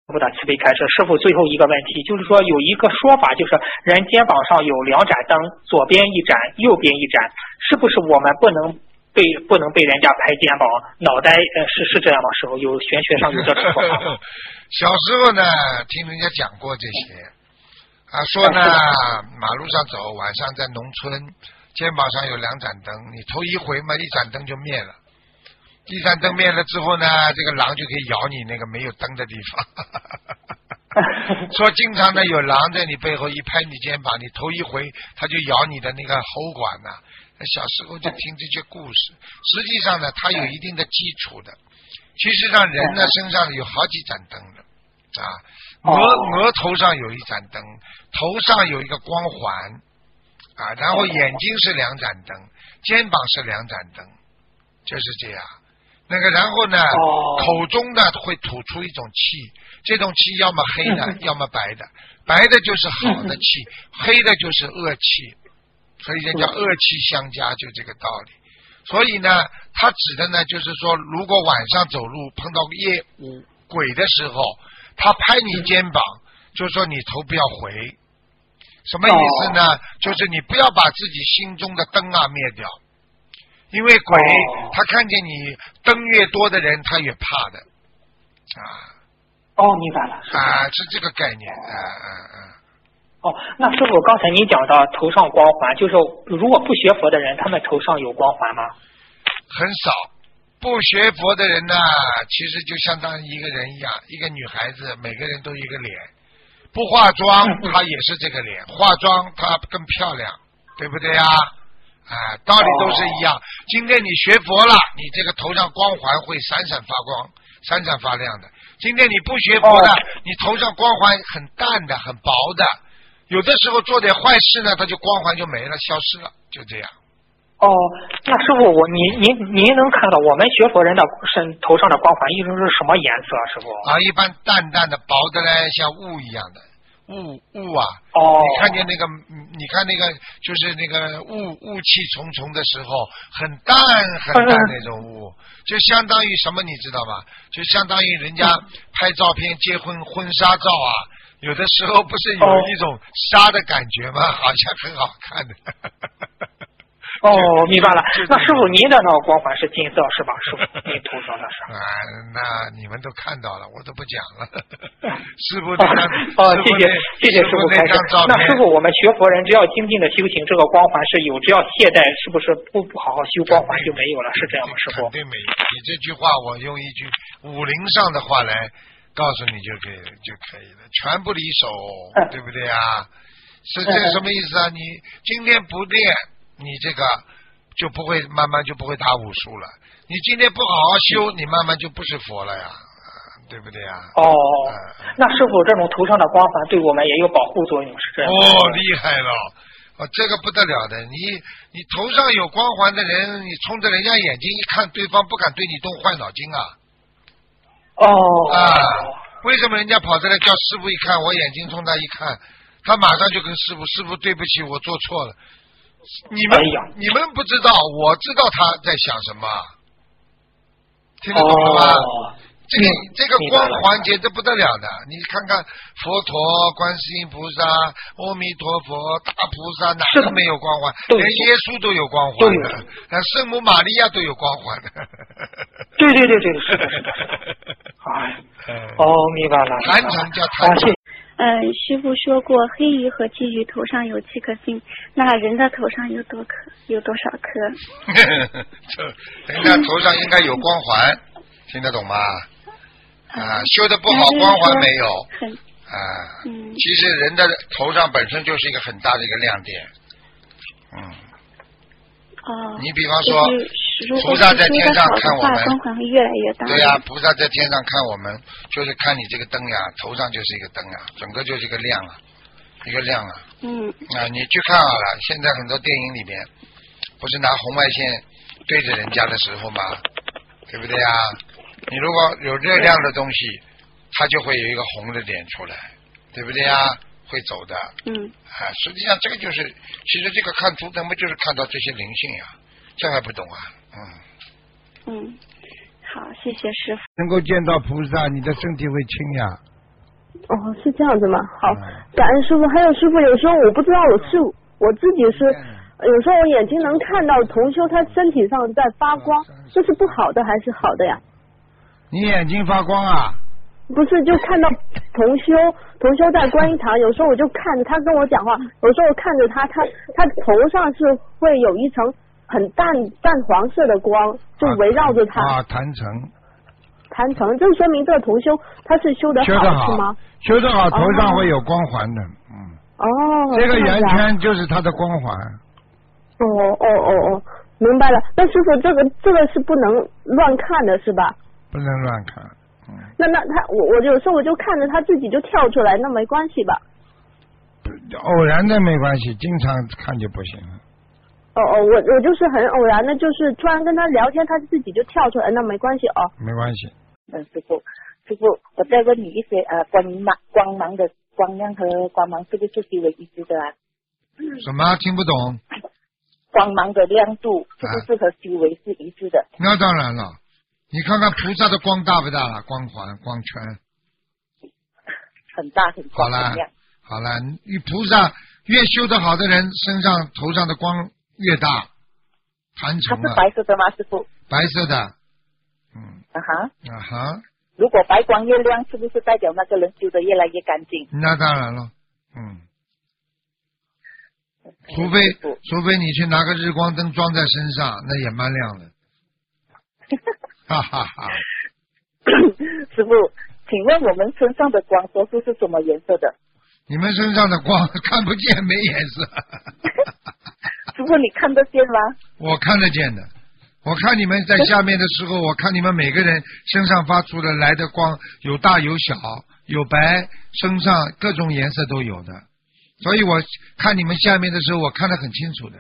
傅的慈悲开示。师傅最后一个问题就是说，有一个说法就是人肩膀上有两盏灯，左边一盏，右边一盏，是不是我们不能被人家拍肩膀脑袋？是这样吗？师傅有玄学上有这种说法吗？ 小时候呢，听人家讲过这些说呢，马路上走，晚上在农村，肩膀上有两盏灯，你头一回嘛，一盏灯就灭了。一盏灯灭了之后呢，这个狼就可以咬你那个没有灯的地方。说经常呢有狼在你背后一拍你肩膀，你头一回它就咬你的那个喉管呐。小时候就听这些故事，实际上呢它有一定的基础的。其实上人呢身上有好几盏灯的额头上有一盏灯，头上有一个光环然后眼睛是两盏灯，肩膀是两盏灯，就是这样。那个然后呢口中呢会吐出一种气，这种气要么黑的要么白的，白的就是好的气，黑的就是恶气，所以就叫恶气相加，就这个道理。所以呢他指的呢就是说，如果晚上走路碰到鬼的时候，他拍你肩膀，就是说你头不要回。什么意思呢？就是你不要把自己心中的灯灭掉，因为鬼他看见你灯越多的人他越怕的明白了是这个概念那师傅刚才您讲到头上光环，就是如果不学佛的人他们头上有光环吗？ 很少。不学佛的人呢，其实就相当于一个人一样，一个女孩子每个人都有一个脸，不化妆她也是这个脸，化妆她更漂亮，对不对呀？道理都是一样。今天你学佛了，你这个头上光环会闪闪发光，闪闪发亮的。今天你不学佛了，你头上光环很淡的，很薄的。有的时候做点坏事呢，它就光环就没了，消失了，就这样。 那师傅您能看到我们学佛人的头上的光环一直是什么颜色？师傅一般淡淡的薄的呢，像雾一样的雾你看见那个，你看那个就是那个雾气重重的时候，很淡很淡那种雾，就相当于什么你知道吗？就相当于人家拍照片结婚婚纱照有的时候不是有一种纱的感觉吗？好像很好看的。 明白了。那师傅您的那个光环是金色是吧？师傅您头上的是那你们都看到了，我都不讲了。师傅谢谢师傅开示。那师傅我们学佛人只要精进的修行，这个光环是有，只要懈怠是不是不好好修，光环就没有了？是这样吗？师傅肯定没有。你这句话我用一句武林上的话来告诉你就可以了，拳不离手，对不对是这什么意思你今天不练，你这个就不会慢慢就不会打武术了。你今天不好好修，你慢慢就不是佛了呀，对不对那师傅这种头上的光环对我们也有保护作用，是这样厉害了这个不得了的。你头上有光环的人，你冲着人家眼睛一看，对方不敢对你动坏脑筋为什么人家跑这来叫师傅一看，我眼睛冲他一看，他马上就跟师傅对不起，我做错了。你们不知道，我知道他在想什么，听得懂了吗？这个光环简直不得了的。你看看佛陀、观世音菩萨、阿弥陀佛、大菩萨，哪个没有光环？连耶稣都有光环的，圣母玛利亚都有光环的。 对，是的。明白了。 坛城叫坛城。 师父说过，黑鱼和鲫鱼头上有7颗星，那人的头上有多少颗？ 人家头上应该有光环，听得懂吗？修的不好，光环没有。其实人的头上本身就是一个很大的一个亮点。你比方说，菩萨在天上看我们， 光环会越来越大。 对菩萨在天上看我们，就是看你这个灯头上就是一个灯整个就是一个亮一个亮你去看好了，现在很多电影里面不是拿红外线对着人家的时候吗？对不对你如果有热量的东西，它就会有一个红的点出来，对不对会走的。实际上这个就是，其实这个看图腾不就是看到这些灵性这还不懂好，谢谢师父。 能够见到菩萨，你的身体会轻哦，是这样子吗？好，感恩师傅。还有师傅，有时候我不知道我自己是，有时候我眼睛能看到同修他身体上在发光，这是不好的还是好的呀？ 你眼睛发光啊？ 不是，就看到同修在观音堂，有时候我就看着他跟我讲话，有时候看着他头上是会有一层很淡黄色的光，就围绕着他。 啊，坛城，这说明这个同修他是修得好是吗？ 修得好，头上会有光环的， 哦， 这个圆圈就是他的光环。 哦，明白了。那师傅，这个是不能乱看的是吧？ 不能乱看。 那我有时候我就看着他自己就跳出来，那没关系吧？ 偶然的没关系，经常看就不行了。 我就是很偶然的，就是突然跟他聊天，他自己就跳出来，那没关系哦。 没关系。 师傅，我再问你一些光芒的光亮和光芒是不是修为一致的啊？ 什么？听不懂？ 光芒的亮度是不是和修为是一致的？ 那当然了，你看看菩萨的光大不大了？光环、光圈。 很大很光很亮。 好了，与菩萨越修得好的人身上头上的光越大，坛城它是白色的吗，师傅？ 白色的。 如果白光越亮，是不是代表那个人修得越来越干净？ 那当然了，除非你去拿个日光灯装在身上，那也蛮亮的。哈哈哈。 师傅，请问我们身上的光多数是什么颜色的？ 你们身上的光看不见，没颜色。 师傅，你看得见吗？ 我看得见的。我看你们在下面的时候，我看你们每个人身上发出的来的光有大有小，有白，身上各种颜色都有的，所以我看你们下面的时候，我看得很清楚的。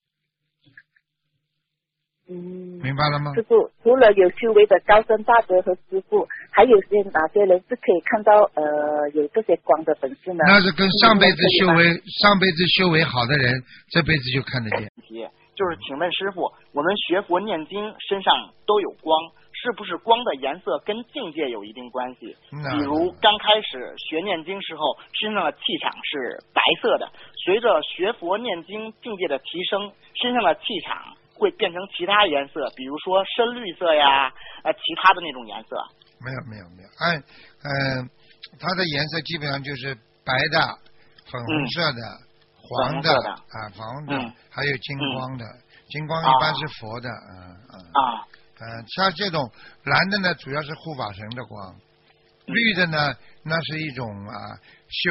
明白了吗？ 师傅，除了有修为的高僧大德和师傅，还有哪些人是可以看到有这些光的本事呢？ 那是跟上辈子修为好的人，这辈子就看得见。 就是请问师傅，我们学佛念经身上都有光，是不是光的颜色跟境界有一定关系？比如刚开始学念经时候，身上的气场是白色的，随着学佛念经境界的提升，身上的气场会变成其他颜色，比如说深绿色呀，其他的那种颜色。 没有，它的颜色基本上就是白的、粉红色的、黄的黄的，还有金光的。金光一般是佛的，像这种蓝的呢，主要是护法神的光；绿的呢，那是一种修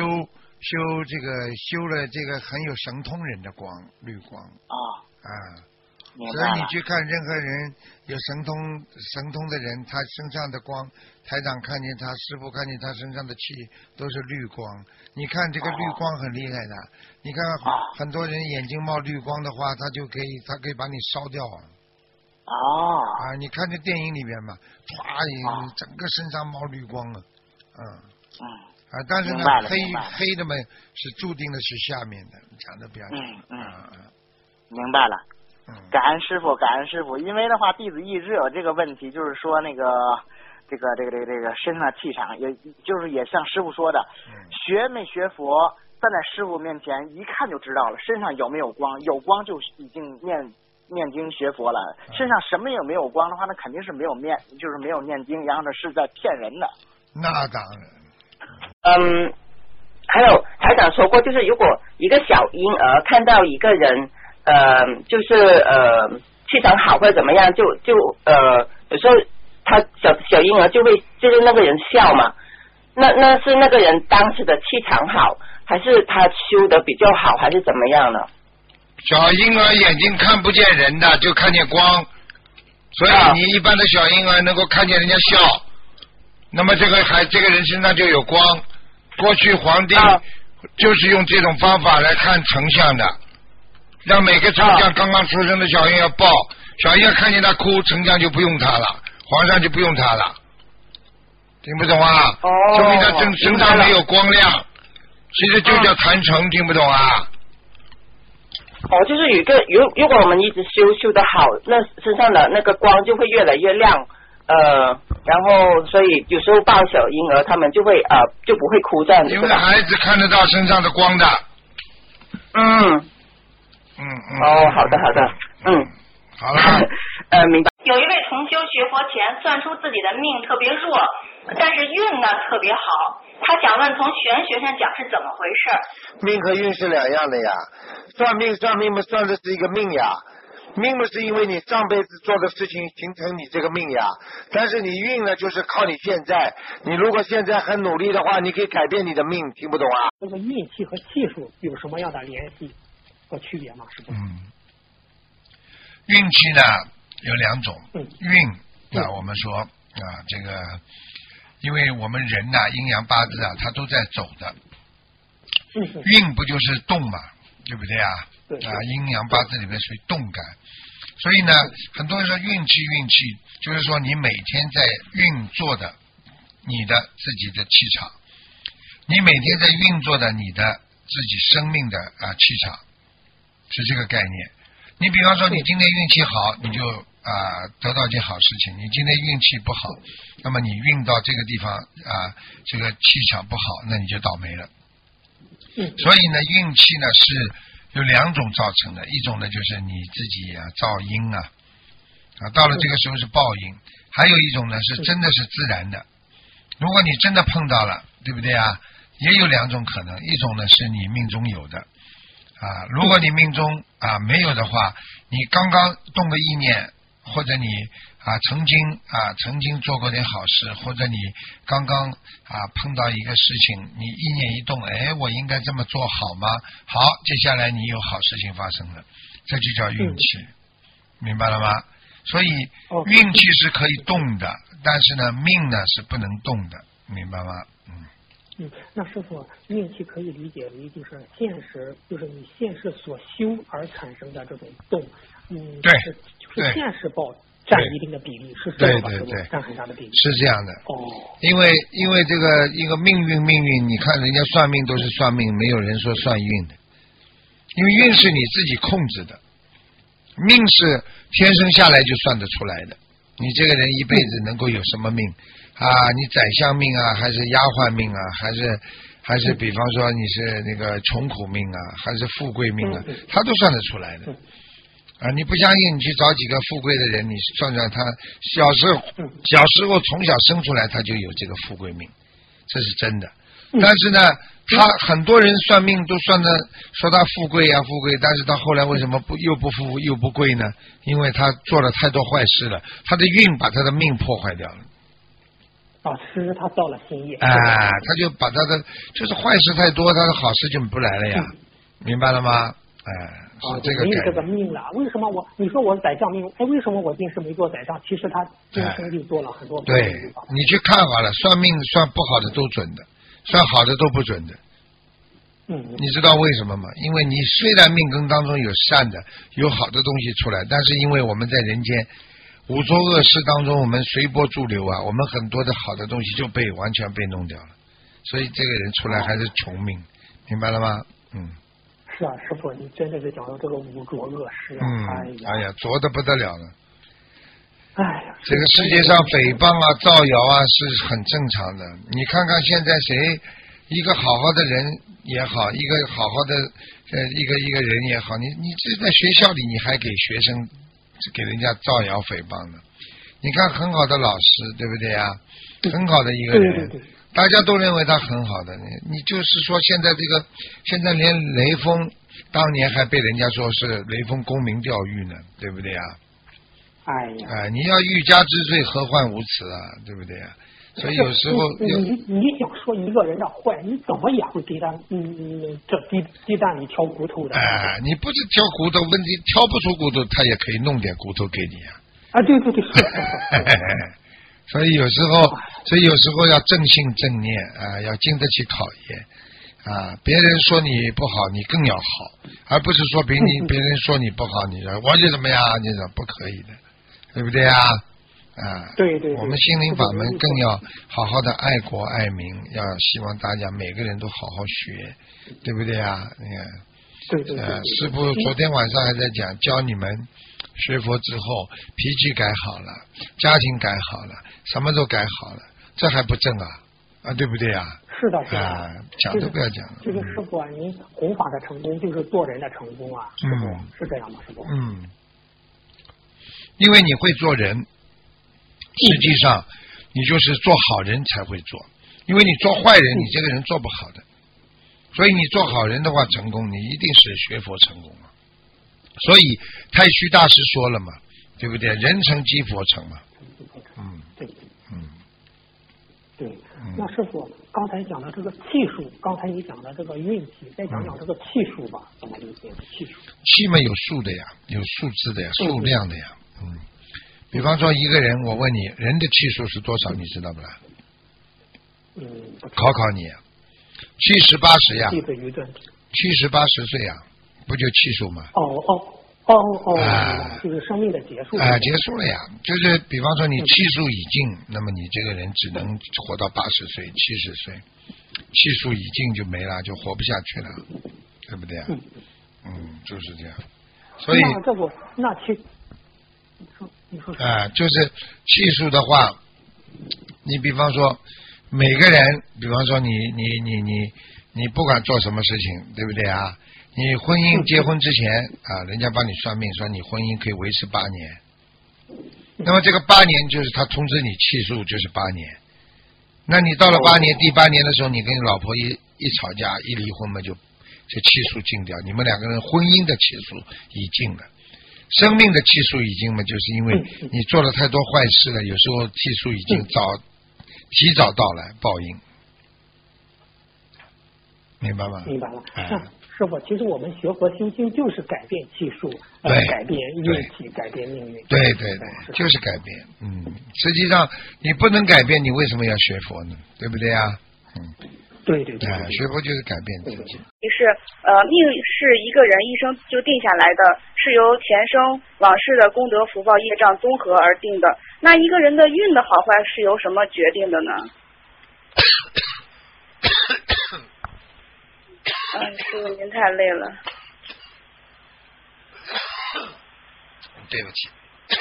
了这个很有神通人的光，绿光。所以你去看任何人有神通的人，他身上的光，台长看见他，师父看见他身上的气都是绿光。你看这个绿光很厉害的，你看很多人眼睛冒绿光的话，他可以把你烧掉你看这电影里面嘛，唰，整个身上冒绿光了，但是呢，黑的嘛是注定的是下面的，讲的不要紧。 明白了。感恩师傅，因为的话，弟子一直有这个问题，就是说那个这个身上的气场，也像师傅说的，学没学佛，站在师傅面前一看就知道了，身上有没有光，有光就已经念经学佛了，身上什么也没有光的话，那肯定是没有念经，然后呢是在骗人的。 那当然。 还有台长说过，就是如果一个小婴儿看到一个人。气场好或者怎么样，有时候他小婴儿就是那个人笑嘛，那是那个人当时的气场好，还是他修的比较好，还是怎么样呢？ 小婴儿眼睛看不见人的，就看见光，所以你一般的小婴儿能够看见人家笑，那么这个人身上就有光。过去皇帝就是用这种方法来看丞相的。让每个丞相刚刚出生的小婴儿抱，小婴儿看见他哭，丞相就不用他了，皇上就不用他了，听不懂啊？说明他身上没有光亮，其实就叫坛城，听不懂啊？ 就是有一个如果我们一直修得好，那身上的那个光就会越来越亮， 然后所以有时候抱小婴儿，他们就会就不会哭这样子。 因为孩子看得到身上的光的。 哦，好的， 好了。 明白。 有一位同修学佛前算出自己的命特别弱，但是运呢特别好，他想问从玄学上讲是怎么回事？ 命和运是两样的呀，算命嘛，算的是一个命呀。命嘛是因为你上辈子做的事情形成你这个命呀，但是你运呢就是靠你现在，你如果现在很努力的话，你可以改变你的命，听不懂啊？ 这个运气和技术有什么样的联系和区别吗？是不是？ 运气呢有两种，运我们说这个，因为我们人呐阴阳八字它都在走的，运不就是动嘛，对不对啊？阴阳八字里面属于动感，所以呢，很多人说运气，就是说你每天在运作的你的自己的气场，你每天在运作的你的自己生命的气场，是这个概念。你比方说你今天运气好，你就得到一件好事情；你今天运气不好，那么你运到这个地方这个气场不好，那你就倒霉了。所以呢，运气呢是有两种造成的，一种呢就是你自己造因到了这个时候是报应，还有一种呢是真的是自然的。如果你真的碰到了，对不对啊？也有两种可能，一种呢是你命中有的如果你命中没有的话，你刚刚动个意念，或者你曾经做过点好事，或者你刚刚碰到一个事情，你意念一动，我应该这么做好吗？好，接下来你有好事情发生了，这就叫运气，明白了吗？所以运气是可以动的，但是呢命呢是不能动的，明白吗？ 那师傅，运气可以理解为就是现实，就是你现实所修而产生的这种动， 对， 就是现实报占一定的比例，是这样吧？对，占很大的比例， 是这样的。因为这个一个命运，你看人家算命都是算命，没有人说算运的，因为运是你自己控制的，命是天生下来就算得出来的。你这个人一辈子能够有什么命你宰相命还是丫鬟命还是比方说你是那个穷苦命还是富贵命他都算得出来的你不相信，你去找几个富贵的人，你算算他小时候从小生出来他就有这个富贵命，这是真的。但是呢他很多人算命都算的说他富贵，但是他后来为什么又不富又不贵呢？因为他做了太多坏事了，他的运把他的命破坏掉了。 其实他造了新业。 他就把他的就是坏事太多，他的好事就不来了呀，明白了吗？是这个概念。 这个命了，为什么你说我宰相命？为什么我今世没做宰相？其实他今生就做了很多。 对，你去看好了，算命算不好的都准的，算好的都不准的。你知道为什么吗？因为你虽然命根当中有善的，有好的东西出来，但是因为我们在人间五浊恶世当中，我们随波逐流我们很多的好的东西就完全被弄掉了，所以这个人出来还是穷命，明白了吗？ 是师傅，你真的是讲到这个五浊恶世哎呀，浊的不得了了。这个世界上诽谤造谣是很正常的。你看看现在谁一个好好的人也好，一个好好的一个人也好，你这在学校里你还给学生给人家造谣诽谤呢？你看很好的老师，对不对啊？很好的一个人，大家都认为他很好的。你就是说现在连雷锋当年还被人家说是雷锋公民钓鱼呢，对不对啊？你要欲加之罪，何患无辞对不对啊？所以有时候你想说一个人的坏，你怎么也会给他这鸡蛋里挑骨头的。 你不是挑骨头，问题挑不出骨头，他也可以弄点骨头给你对。 所以有时候要正信正念要经得起考验别人说你不好，你更要好，而不是说别人说你不好，你说我就怎么样，你说不可以的，对不对对，我们心灵法门更要好好的爱国爱民，要希望大家每个人都好好学，对不对你看对。 师父昨天晚上还在讲，教你们学佛之后脾气改好了，家庭改好了，什么都改好了，这还不正啊，对不对啊？ 是的， 讲都不要讲了。 就是师傅啊，您弘法的成功就是做人的成功啊，是这样吗，师傅？ 因为你会做人，实际上你就是做好人才会做，因为你做坏人，你这个人做不好的。所以你做好人的话成功，你一定是学佛成功了。所以太虚大师说了嘛，对不对？人成即佛成嘛。 对。那师傅刚才讲的这个气数，刚才你讲的这个运气，再讲讲这个气数吧，怎么理解气数？ 气嘛有数的呀，有数字的呀，数量的呀。比方说一个人，我问你，人的气数是多少？你知道不啦？考考你，70、80呀，70、80岁呀，不就气数吗？ 就是生命的结束。 结束了呀，就是比方说你气数已尽，那么你这个人只能活到80岁、70岁，气数已尽就没了，就活不下去了，对不对啊？就是这样。所以你说就是气数的话，你比方说每个人，比方说你不管做什么事情，对不对啊？你婚姻结婚之前人家帮你算命，说你婚姻可以维持8年，那么这个8年就是他通知你气数就是8年，那你到了8年第8年的时候，你跟你老婆一吵架一离婚嘛，就气数尽掉，你们两个人婚姻的气数已尽了，生命的气数已尽嘛，就是因为你做了太多坏事了，有时候气数已经提早到来报应，明白吗？ 明白了。师傅，其实我们学佛修心就是改变气数，改变运气，改变命运。 对，就是改变。实际上你不能改变，你为什么要学佛呢？对不对啊？ 对。 学佛就是改变自己。 是命是一个人一生就定下来的，是由前生往事的功德福报业障综合而定的。那一个人的运的好坏是由什么决定的呢？师傅您太累了。 对不起，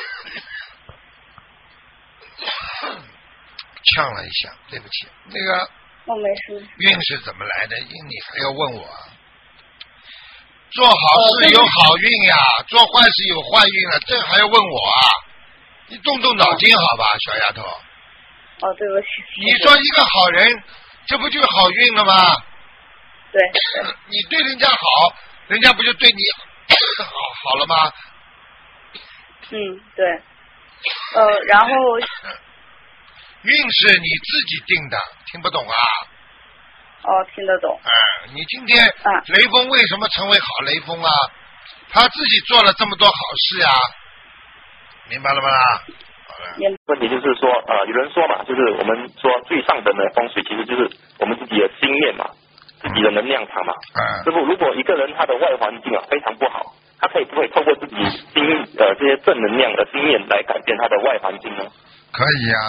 呛了一下，对不起。那个没事。 运是怎么来的？你还要问我？做好事有好运呀，做坏事有坏运了，这还要问我啊？你动动脑筋好吧，小丫头。 对不起。 你说一个好人，这不就是好运了吗？ 对。 你对人家好，人家不就对你好了吗？ 对。然后运是你自己定的，听不懂啊？ 听得懂。 你今天雷锋为什么成为好雷锋啊？他自己做了这么多好事啊，明白了吗？ 问题就是说，有人说嘛，就是我们说最上等的风水其实就是我们自己的心念嘛，自己的能量场嘛。师傅，如果一个人他的外环境非常不好，他可以不可以透过自己这些正能量的心念来改变他的外环境呢？ 可以啊，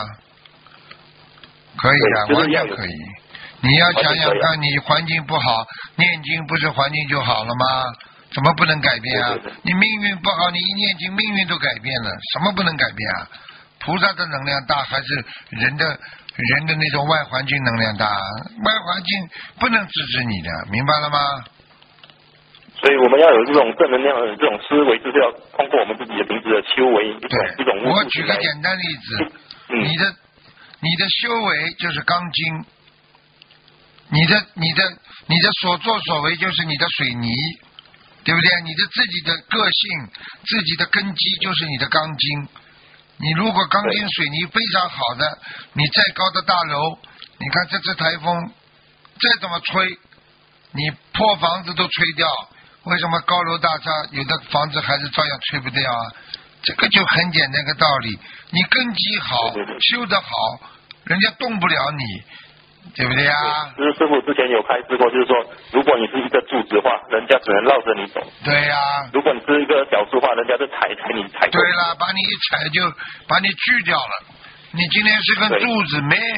完全可以。你要想想看，你环境不好，念经不是环境就好了吗？怎么不能改变啊？你命运不好，你一念经，命运都改变了，什么不能改变啊？菩萨的能量大还是人的那种外环境能量大？外环境不能制止你的，明白了吗？ 所以我们要有这种正能量的这种思维，就是要通过我们自己的平时的修为一种。 我举个简单例子，你的修为就是钢筋，你的所作所为就是你的水泥，对不对？你的自己的个性、自己的根基就是你的钢筋。你如果钢筋水泥非常好的，你再高的大楼，你看这次台风再怎么吹，你破房子都吹掉，为什么高楼大厦有的房子还是照样吹不掉啊？这个就很简单个道理，你根基好，修得好，人家动不了你，对不对啊？ 就是师傅之前有开示过，就是说，如果你是一个柱子的话，人家只能绕着你走。 对呀。 如果你是一个小树的话，人家就踩你踩。 对了，把你一踩就把你锯掉了。你今天是根柱子，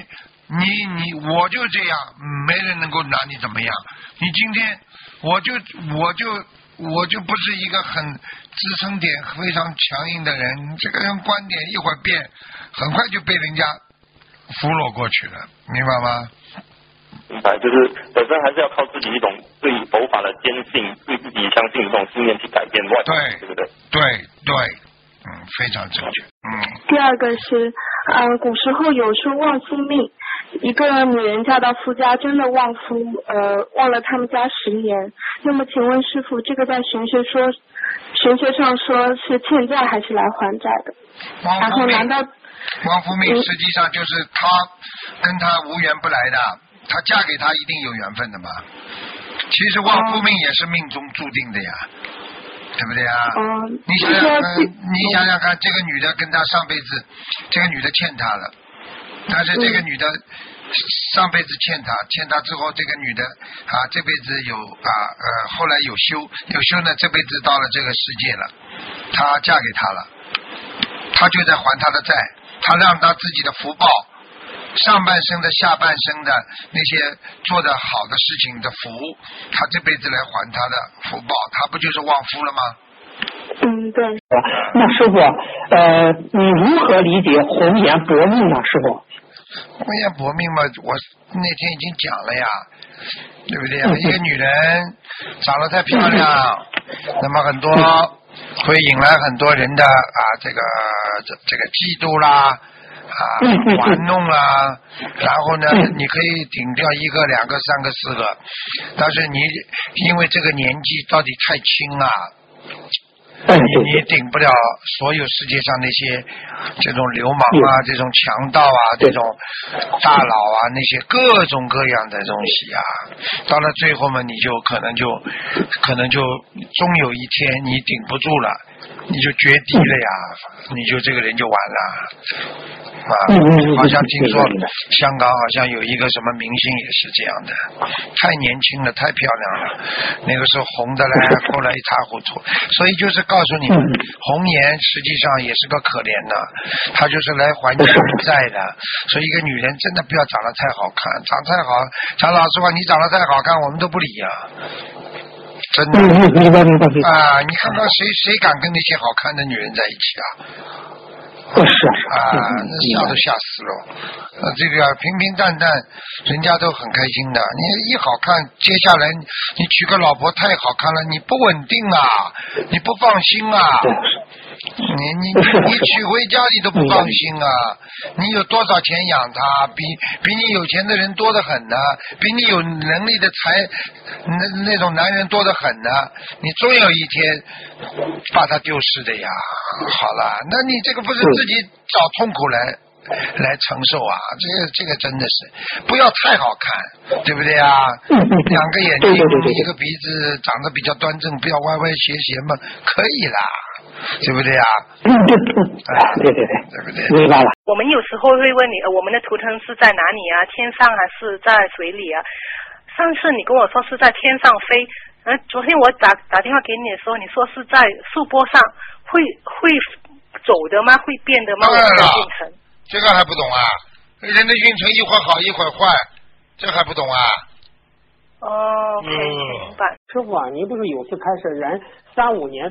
我就这样，没人能够拿你怎么样。你今天我就不是一个很支撑点非常强硬的人，这个人观点一会儿变，很快就被人家俘虏过去了，明白吗？ 明白，就是本身还是要靠自己一种对佛法的坚信，对自己相信的这种信念去改变外在，对不对？ 对，非常正确。 第二个是，古时候有说旺夫命，一个女人嫁到夫家真的旺夫，旺了他们家10年。那么请问师父，这个在玄学上说是欠债还是来还债的？然后难道旺夫命实际上就是他跟他无缘不来的，他嫁给他一定有缘分的嘛。其实旺夫命也是命中注定的呀。对不对啊？你想想看，这个女的跟他上辈子，这个女的欠他了，但是这个女的上辈子欠他之后，这个女的这辈子后来有修呢，这辈子到了这个世界了，她嫁给他了，他就在还他的债，他让他自己的福报，上半生的下半生的那些做的好的事情的福，他这辈子来还他的福报，他不就是旺夫了吗？ 对。 那师傅，你如何理解红颜薄命呢？师傅？ 红颜薄命嘛，我那天已经讲了呀，对不对？一个女人长得太漂亮，那么很多会引来很多人的这个嫉妒啦。玩弄啦，然后呢，你可以顶掉1个、2个、3个、4个，但是你因为这个年纪到底太轻啊，你顶不了所有世界上那些这种流氓啊、这种强盗啊、这种大佬啊，那些各种各样的东西啊，到了最后嘛，你就可能就终有一天你顶不住了，你就绝敌了呀，你就这个人就完了。好像听说香港好像有一个什么明星也是这样的，太年轻了，太漂亮了，那个时候红的嘞，后来一塌糊涂。所以就是告诉你们，红颜实际上也是个可怜的，她就是来还你们债的。所以一个女人真的不要长得太好看，讲老实话，你长得太好看，我们都不理呀。真的明白你看看谁敢跟那些好看的女人在一起啊？ 是吓都吓死了。这个平平淡淡，人家都很开心的。你一好看，接下来你娶个老婆太好看了，你不稳定啊，你不放心啊。你娶回家你都不放心啊！你有多少钱养他？比你有钱的人多得很呢，比你有能力的那种男人多得很呢。你终有一天把他丢失的呀。好了，那你这个不是自己找痛苦来承受啊？这个真的是不要太好看，对不对啊？2个眼睛，1个鼻子，长得比较端正，不要歪歪斜斜嘛，可以啦。对不对啊？ 对，对不对？明白了。 我们有时候会问你，我们的图腾是在哪里啊？天上还是在水里啊？上次你跟我说是在天上飞，昨天我打电话给你的时候，你说是在树波上，会走的吗？会变的吗？我们的运程， 这个还不懂啊？人的运程一会儿好一会儿坏，这还不懂啊？ 明白。 师傅啊，您不是有次开示人3-5年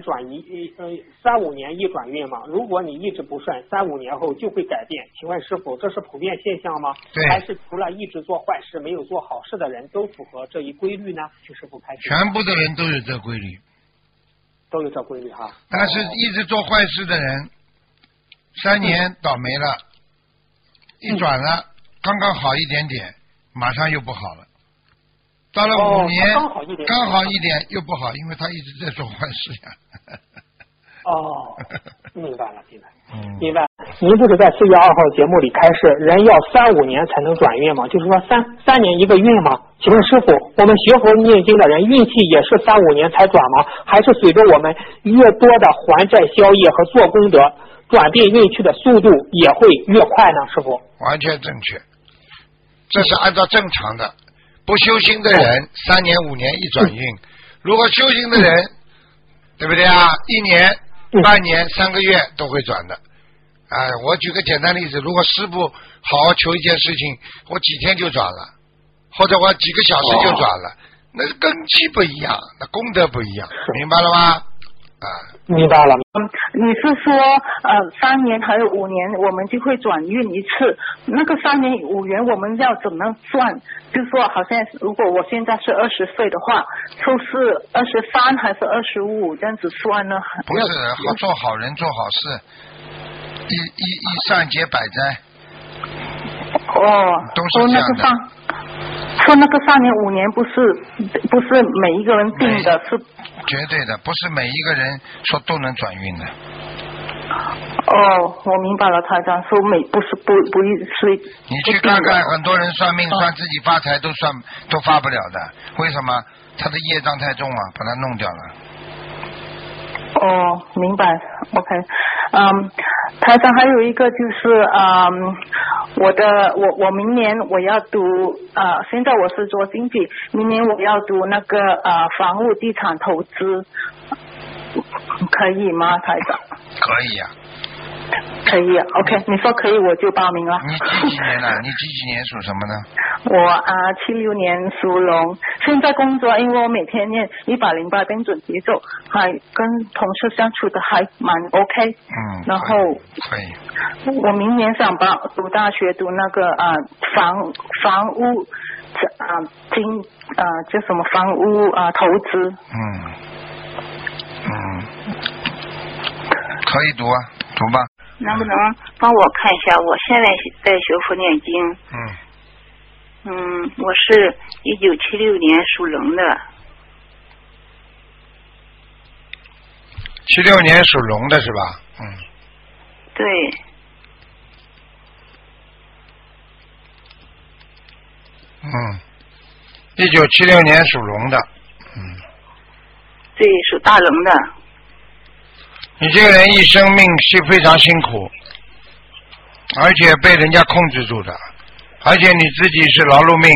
3-5年一转运吗？如果你一直不顺，3-5年后就会改变。请问师傅，这是普遍现象吗？ 对。 还是除了一直做坏事没有做好事的人都符合这一规律呢？请师傅开示。 全部的人都有这规律。 都有这规律哈。 但是一直做坏事的人，3年倒霉了，一转了，刚刚好一点点，马上又不好了。到了5年，刚好一点又不好，因为他一直在做坏事呀。 明白了。明白。您不是在4月2号节目里开示，人要3-5年才能转运吗？就是说三年一个运吗？请问师傅，我们学佛念经的人运气也是3-5年才转吗？还是随着我们越多的还债消业和做功德，转变运气的速度也会越快呢？师傅， 完全正确，这是按照正常的。不修心的人3年5年一转运，如果修心的人，对不对啊？1年、半年、3个月都会转的。 我举个简单例子，如果师父好好求一件事情，我几天就转了，或者我几个小时就转了，那根基不一样，那功德不一样，明白了吗？ 明白了。 你是说3年还有5年我们就会转运一次？那个3年5年我们要怎么算？就是说好像如果我现在是20岁的话，就是23还是25这样子算呢？ 不是，做好人做好事，一善解百灾。都是这样的。 说那个3年5年不是每一个人定的，是绝对的，不是每一个人说都能转运的。 我明白了，台长说不是。 你去看看，很多人算命算自己发财都发不了的，为什么？他的业障太重了，把他弄掉了。 明白 ，OK， 台长还有一个就是我明年我要读现在我是做经济，明年我要读那个房屋地产投资，可以吗，台长？ 可以呀。 可以 ，OK， 你说可以我就报名了。 你几几年呢？你几年属什么呢？ 我76年属龙，现在工作，因为我每天念108标准节奏，还跟同事相处的还蛮 OK。然后可以。 我明年想读大学，读那个房屋叫什么房屋投资。 可以读啊，读吧。 能不能帮我看一下？我现在在学佛念经。我是1976年属龙的。 76年属龙的是吧？ 对。 1976年属龙的。 对，属大龙的。 你这个人一生命是非常辛苦，而且被人家控制住的，而且你自己是劳碌命，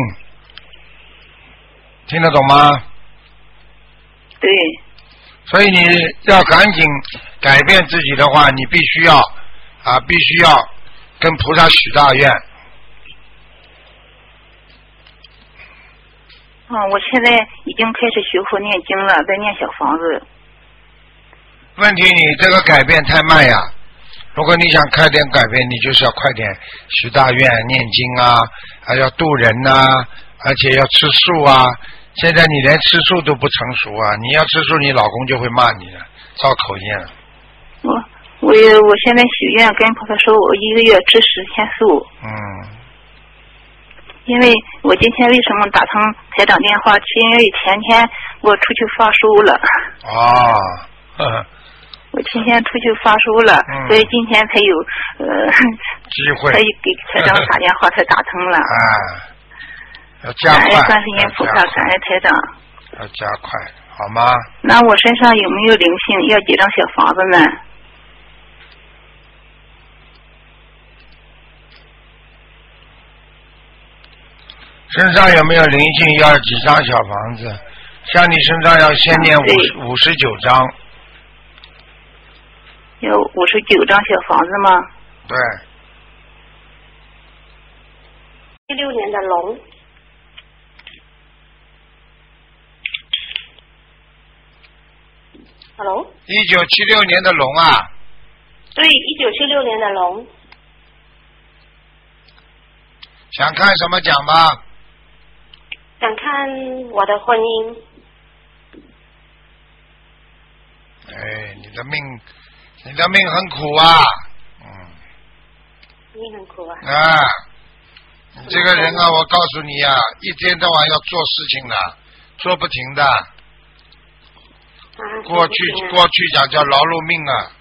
听得懂吗？ 对。 所以你要赶紧改变自己的话，你必须要跟菩萨许大愿。 我现在已经开始学佛念经了，在念小房子。 问题你这个改变太慢呀！如果你想快点改变，你就是要快点许大愿、念经啊，还要度人啊，而且要吃素啊。现在你连吃素都不成熟啊！你要吃素，你老公就会骂你了，造口业了。 我现在许愿跟菩萨说，我1个月吃10天素。因为我今天为什么打通台长电话？是因为前天我出去发书了。我今天出去发书了，所以今天才有机会， 才给台长打电话才打通了。 要加快。 感恩观世音菩萨，感恩台长。 要加快，好吗？ 那我身上有没有灵性？要几张小房子呢？ 身上有没有灵性？要几张小房子？像你身上要先念59张。 有59张小房子吗？ 对。 16年的龙。Hello。 1976年的龙啊。 对，1976年的龙。 想看什么讲吧？ 想看我的婚姻。 你的命很苦啊。 命很苦啊。 你这个人啊，我告诉你啊，一天到晚要做事情的，做不停的。过去讲叫劳碌命啊。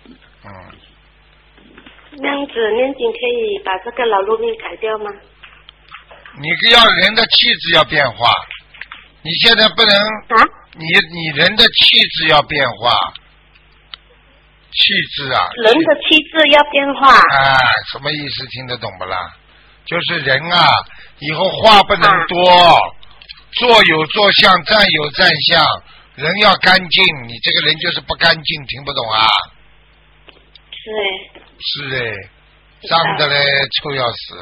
那样子念经可以把这个劳碌命改掉吗？ 你要人的气质要变化，你现在不能你人的气质要变化，气质啊， 人的气质要变化。 什么意思？听得懂不啦？就是人啊，以后话不能多，坐有坐相，站有站相，人要干净。你这个人就是不干净，听不懂啊？ 是脏的嘞，臭要死。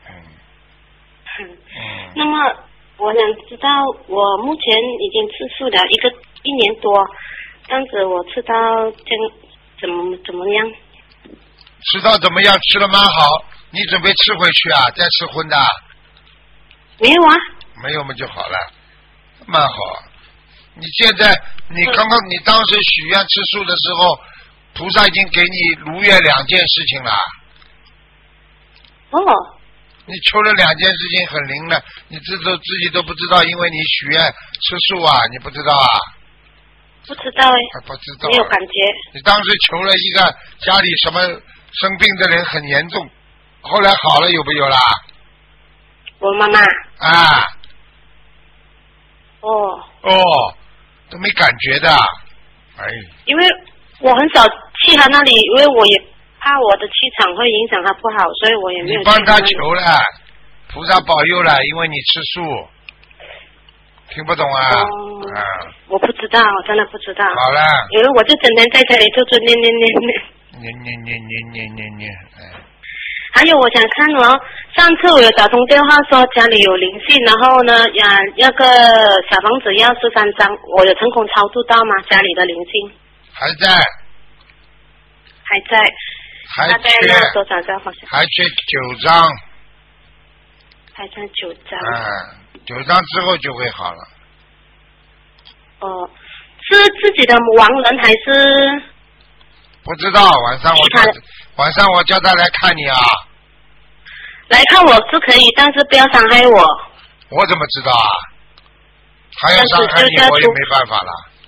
那么我想知道，我目前已经吃素了一年多，这样子我吃到这怎么样？ 吃到怎么样？吃的蛮好。你准备吃回去啊？再吃荤的？ 没有啊。 没有嘛就好了，蛮好。你现在，你刚刚你当时许愿吃素的时候，菩萨已经给你如愿2件事情了。 哦。 你求了2件事情很灵的，你自己都不知道，因为你许愿吃素啊，你不知道啊？ 不知道哎。 不知道。 没有感觉。 你当时求了一个家里什么生病的人很严重，后来好了有没有啦？ 我妈妈。 啊。 哦， 都没感觉的，哎。 因为我很少去他那里，因为我也怕我的气场会影响他不好，所以我也没有。 你帮他求了，菩萨保佑了，因为你吃素，听不懂啊？ 我不知道，我真的不知道。 好了。 因为我就整天在家里做念。还有我想看哦，上次我有打通电话说家里有灵性，然后呢，那个小房子要13张，我有成功超度到吗？家里的灵性还在。 大概要多少张？ 还缺9张。 还差9张。 9张之后就会好了。 哦，是自己的亡人还是？ 不知道，晚上我叫他来看你啊。 来看我是可以，但是不要伤害我。 我怎么知道啊？他要伤害你，我也没办法了。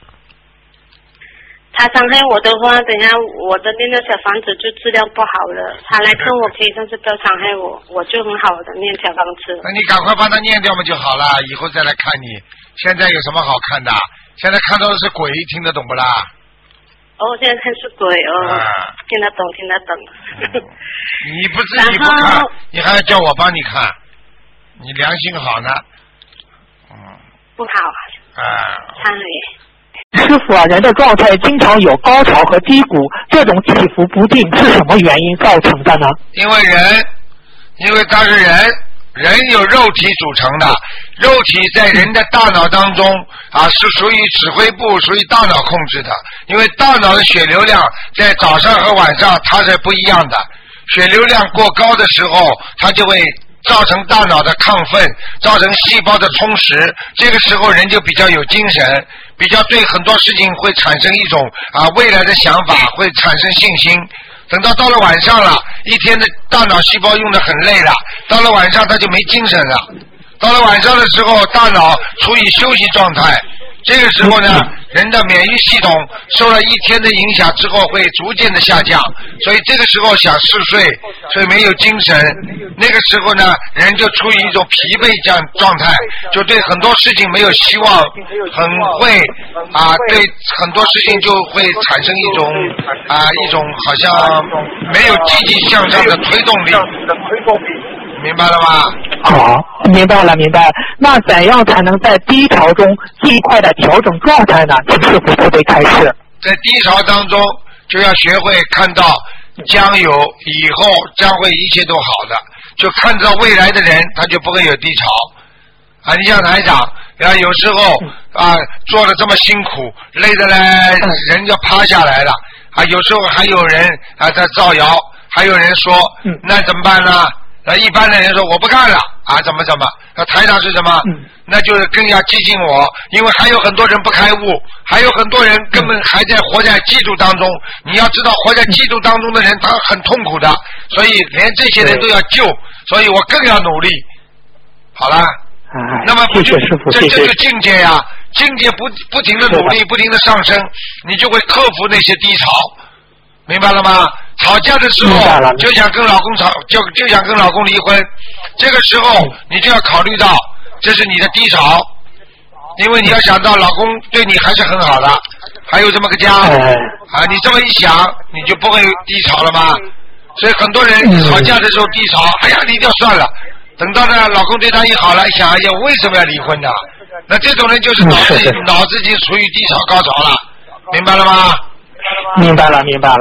他伤害我的话，等下我的那个小房子就质量不好了。他来看我可以，但是不要伤害我，我就很好的念小房子。 那你赶快把它念掉嘛就好了，以后再来看你。现在有什么好看的？现在看到的是鬼，听得懂不啦？ 现在看是鬼听得懂。 你不自己不看，你还要叫我帮你看，你良心好呢。 不好。忏悔。 师傅啊，人的状态经常有高潮和低谷，这种起伏不定是什么原因造成的呢？ 因为他是人有肉体组成的，肉体在人的大脑当中是属于指挥部，属于大脑控制的。因为大脑的血流量在早上和晚上它是不一样的，血流量过高的时候，它就会造成大脑的亢奋，造成细胞的充实，这个时候人就比较有精神，比较对很多事情会产生一种未来的想法，会产生信心。等到了晚上了，一天的大脑细胞用得很累了，到了晚上他就没精神了。到了晚上的时候，大脑处于休息状态，这个时候呢，人的免疫系统受了一天的影响之后会逐渐的下降，所以这个时候想嗜睡，所以没有精神。那个时候呢，人就处于一种疲惫这样状态，就对很多事情没有希望，很会对很多事情就会产生一种好像没有积极向上的推动力。明白了吗？ 好，明白了。那怎样才能在低潮中尽快的调整状态呢？请师父慈悲开示。 在低潮当中，就要学会看到将有以后将会一切都好的，就看到未来的人，他就不会有低潮。你像台长，有时候做的这么辛苦，累的嘞，人就趴下来了。有时候还有人在造谣，还有人说，那怎么办呢？一般的人说我不干了怎么那台长是什么？那就是更要激进我，因为还有很多人不开悟，还有很多人根本还在活在嫉妒当中。你要知道，活在嫉妒当中的人他很痛苦的，所以连这些人都要救，所以我更要努力。好了，那么谢谢师父， 这就是境界呀，境界不停的努力，不停的上升，你就会克服那些低潮，明白了吗？吵架的时候就想跟老公吵，就想跟老公离婚，这个时候你就要考虑到这是你的低潮，因为你要想到老公对你还是很好的，还有这么个家你这么一想，你就不会低潮了吗？所以很多人吵架的时候低潮，离掉算了，等到呢老公对他一好了，想为什么要离婚呢？那这种人就是脑子已经处于低潮高潮了，明白了吗？ 明白了。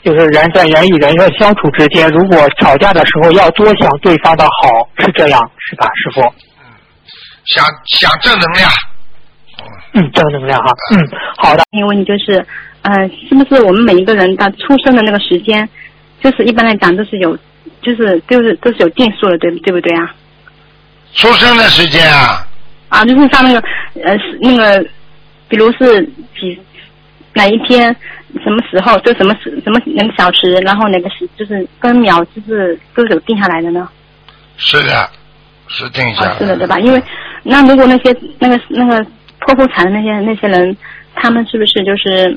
就是人在人与人的相处之间，如果吵架的时候要多想对方的好，是这样是吧，师傅？ 想正能量。 正能量哈。好的。 问题就是，是不是我们每一个人的出生的那个时间，就是一般来讲都是有，都是有定数的，对不对啊？ 出生的时间啊？ 就是像那个，比如是哪一天，什么时候，就什么哪个小时，然后哪个时，就是分秒，就是都是有定下来的呢？是的，是定下来的。 是的，对吧？因为那如果那些那个剖腹产的那些人，他们是不是就是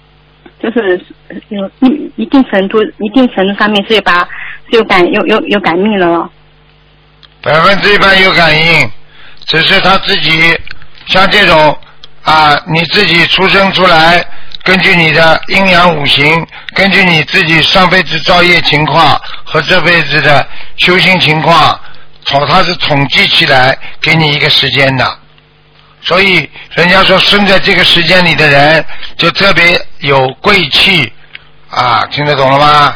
有一定程度上面是有感应了咯 ？100%有感应，只是他自己像这种你自己出生出来，根据你的阴阳五行，根据你自己上辈子造业情况和这辈子的修行情况，它是统计起来给你一个时间的。所以人家说生在这个时间里的人就特别有贵气听得懂了吗？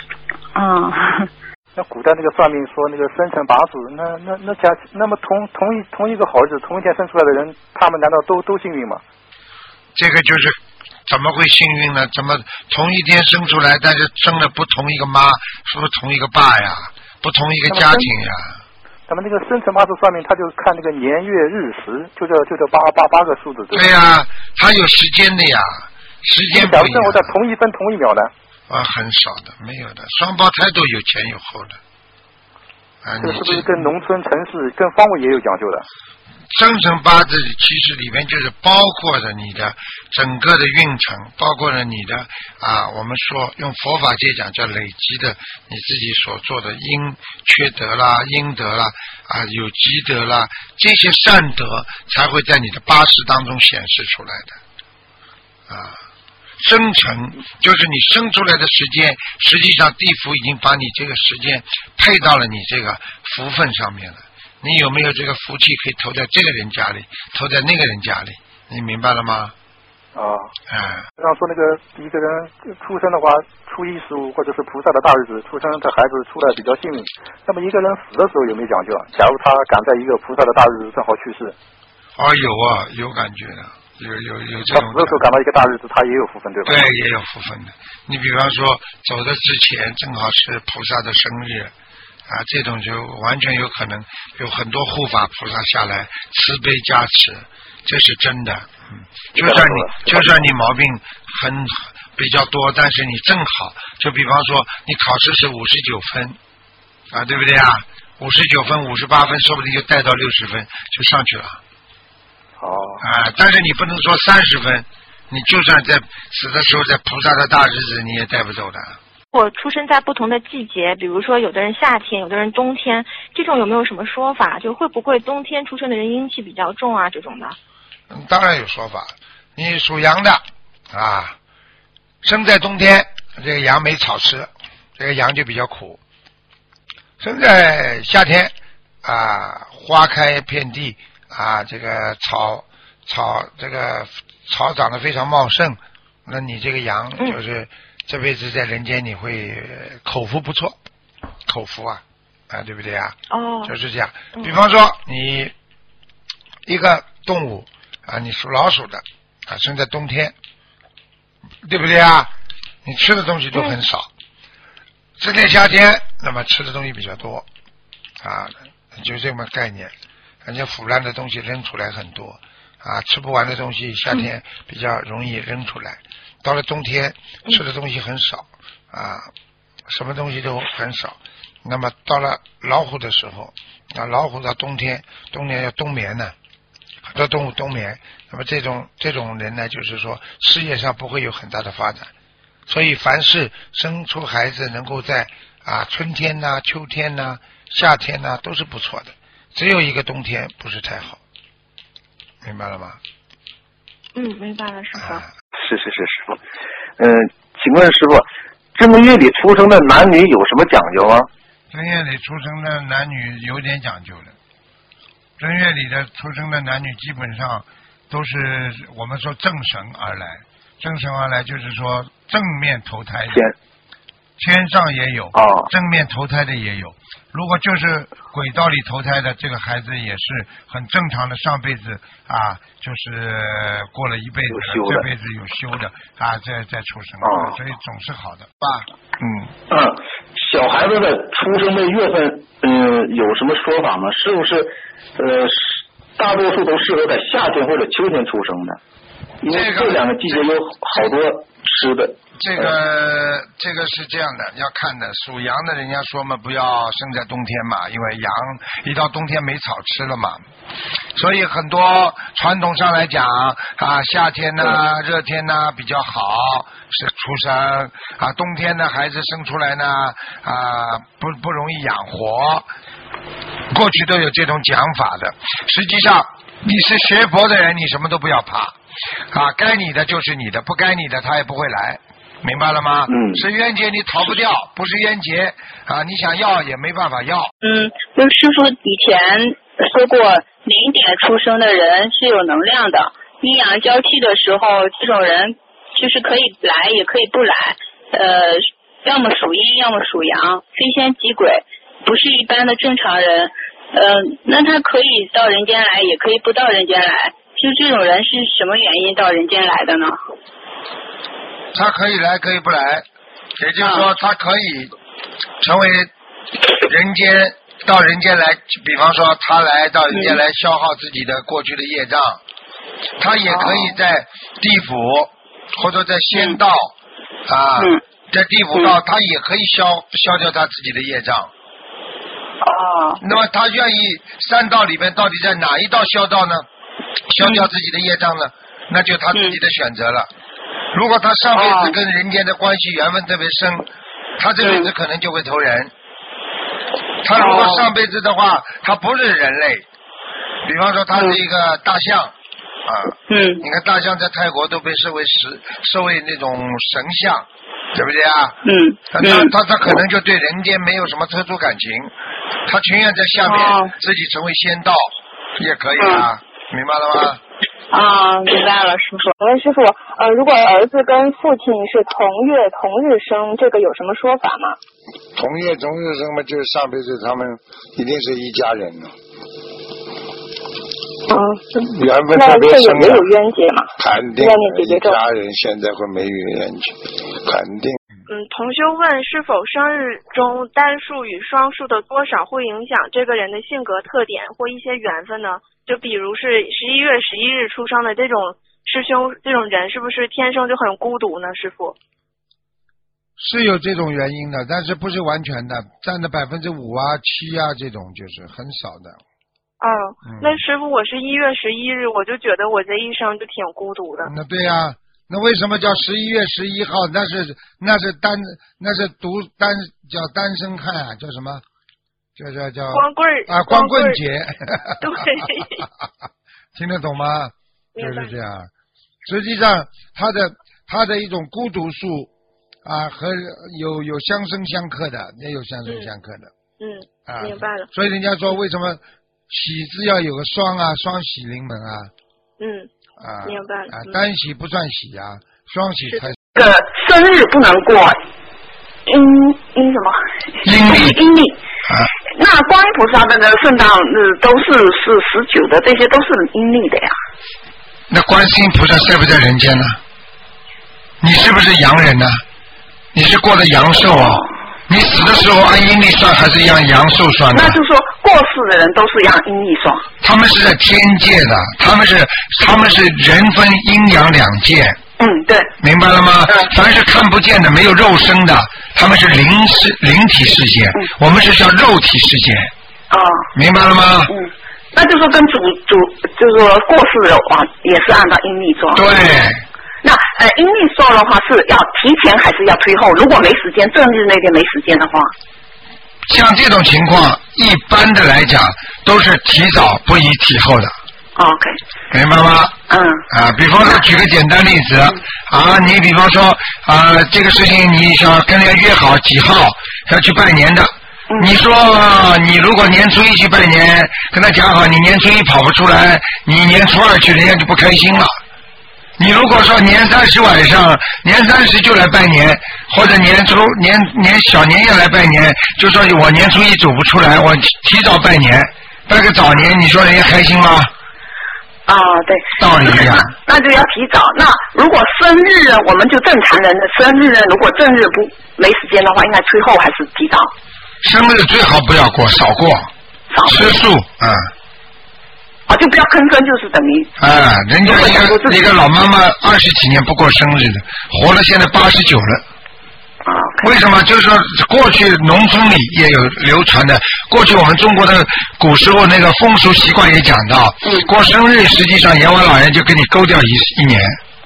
那古代那个算命说那个生辰八字，那么同一个好日子同一天生出来的人，他们难道都幸运吗？ 这个就是怎么会幸运呢？怎么同一天生出来，但是生了不同一个妈，是不是同一个爸呀？不同一个家庭呀？ 咱们那个生辰八字算命，他就看那个年月日时，就这八个数字。 对呀，他有时间的呀，时间不一样。假如我在同一分同一秒呢？ 很少的，没有的，双胞胎都有前有后的。 这是不是跟农村、城市、跟方位也有讲究的？ 生辰八字其实里面就是包括着你的整个的运程，包括了你的我们说用佛法界讲叫累积的你自己所做的因缺德啦、阴德啦有积德啦，这些善德才会在你的八识当中显示出来的生辰就是你生出来的时间，实际上地府已经把你这个时间配到了你这个福分上面了。你有没有这个福气可以投在这个人家里，投在那个人家里？你明白了吗？ 刚说那个一个人出生的话，初一15或者是菩萨的大日子出生，这孩子出来比较幸运。那么一个人死的时候有没有讲究？假如他赶在一个菩萨的大日子正好去世。 有感觉的，有这种。 他死的时候赶到一个大日子，他也有福分，对吧？ 对，也有福分的。你比方说走的之前正好是菩萨的生日。这种就完全有可能有很多护法菩萨下来慈悲加持，这是真的。就算你毛病比较多，但是你正好，就比方说你考试是59分对不对59分、58分，说不定就带到60分就上去了。但是你不能说30分，你就算在死的时候在菩萨的大日子，你也带不走的。 或出生在不同的季节，比如说有的人夏天，有的人冬天，这种有没有什么说法？就会不会冬天出生的人阴气比较重这种的？ 当然有说法。你属羊的生在冬天，这个羊没草吃，这个羊就比较苦。生在夏天花开遍地这个草长得非常茂盛，那你这个羊就是这辈子在人间你会口福不错，口福对不对就是这样。比方说你一个动物你属老鼠的生在冬天，对不对你吃的东西都很少。生在夏天，那么吃的东西比较多就这么概念。人家腐烂的东西扔出来很多吃不完的东西夏天比较容易扔出来。到了冬天吃的东西很少什么东西都很少。那么到了老虎的时候老虎到冬天要冬眠呢，很多动物冬眠。那么这种人呢，就是说事业上不会有很大的发展。所以凡是生出孩子能够在春天秋天夏天都是不错的，只有一个冬天不是太好。明白了吗？ 明白了，师傅。 是师傅。请问师傅，正月里出生的男女有什么讲究吗？ 正月里出生的男女有点讲究的。正月里的出生的男女基本上都是我们说正神而来。正神而来就是说正面投胎天上也有， 哦， 正面投胎的也有。如果就是轨道里投胎的，这个孩子也是很正常的，上辈子啊，就是过了一辈子，这辈子有修的啊，再出生，所以总是好的吧？ 小孩子的出生的月份，有什么说法吗？是不是大多数都适合在夏天或者秋天出生的？因为这两个季节有好多吃的。 这个是这样的，要看的。属羊的人家说嘛，不要生在冬天嘛，因为羊一到冬天没草吃了嘛。所以很多传统上来讲啊，夏天呢、热天呢比较好是出生啊，冬天呢孩子生出来呢啊不容易养活。过去都有这种讲法的。实际上你是学佛的人，你什么都不要怕啊，该你的就是你的，不该你的他也不会来。明白了吗？是冤结你逃不掉，不是冤结啊，你想要也没办法要。 就师傅以前说过，0点出生的人是有能量的，阴阳交替的时候，这种人就是可以来也可以不来，要么属阴，要么属阳，非仙即鬼，不是一般的正常人。那他可以到人间来，也可以不到人间来，就这种人是什么原因到人间来的呢？ 他可以来，可以不来，也就是说，他可以成为人间，到人间来，比方说他来到人间来消耗自己的过去的业障，他也可以在地府或者在仙道啊，在地府道，他也可以消掉他自己的业障。那么他愿意三道里面到底在哪一道消掉呢？消掉自己的业障呢？那就他自己的选择了。如果他上辈子跟人间的关系缘分特别深，他这辈子可能就会投人。他如果上辈子的话，他不是人类，比方说他是一个大象啊，你看大象在泰国都被视为那种神像，对不对啊？他可能就对人间没有什么特殊感情，他情愿在下面自己成为仙道也可以啊，明白了吗？ 明白了，师傅。请问师傅，如果儿子跟父亲是同月同日生，这个有什么说法吗？ 同月同日生嘛，就是上辈子他们一定是一家人了。缘分特别深， 那这也有冤结嘛？ 肯定一家人现在会没有冤结，肯定。 同修问是否生日中单数与双数的多少会影响这个人的性格特点或一些缘分呢？就比如是11月11日出生的这种师兄，这种人是不是天生就很孤独呢？师傅是有这种原因的，但是不是完全的，占了5%啊、7啊，这种就是很少的。 那师傅，我是1月11日，我就觉得我这一生就挺孤独的。 那对呀，那为什么叫11月11号？那是叫单身汉啊，叫什么？叫光棍啊，光棍节。 对， 听得懂吗？就是这样。实际上，他的一种孤独数啊，和有相生相克的，也有相生相克的。 明白了。 所以人家说，为什么喜字要有个双啊，双喜临门啊？ 明白了。 单喜不算喜啊，双喜才。 这个生日不能过阴什么？阴历。那观音菩萨的圣诞日都是19的，这些都是阴历的呀。 那观世音菩萨在不在人间呢？你是不是阳人呢？你是过了阳寿啊？你死的时候按阴历算还是按阳寿算的？ 那就是说过世的人都是按阴历算。 他们是在天界的，他们是人分阴阳两界。 对。 明白了吗？凡是看不见的、没有肉身的，他们是灵体世界，我们是叫肉体世界。明白了吗？ 那就是说跟就是说过世的也是按照阴历算。 对。 那阴历算的话是要提前还是要推后？如果没时间，正日那天没时间的话， 像这种情况，一般的来讲都是提早不宜提后的。 OK， 明白吗？比方说举个简单例子你比方说这个事情你想跟人家约好几号要去拜年的，你说你如果年初1去拜年，跟他讲好，你年初1跑不出来，你年初2去，人家就不开心了。 你如果说年30晚上，年30就来拜年，或者年初小年夜来拜年，就说我年初一走不出来，我提早拜年，拜个早年，你说人家开心吗？ 对， 道理一样。 那就要提早。那如果生日呢，我们就正常人的生日呢，如果正日没时间的话，应该催后还是提早？ 生日最好不要过，少过，吃素就不要吭声，就是等于人家一个老妈妈20几年不过生日的，活了现在89了。为什么？就是说，过去农村里也有流传的，过去我们中国的古时候那个风俗习惯也讲到，过生日实际上阎王老爷就给你勾掉一年。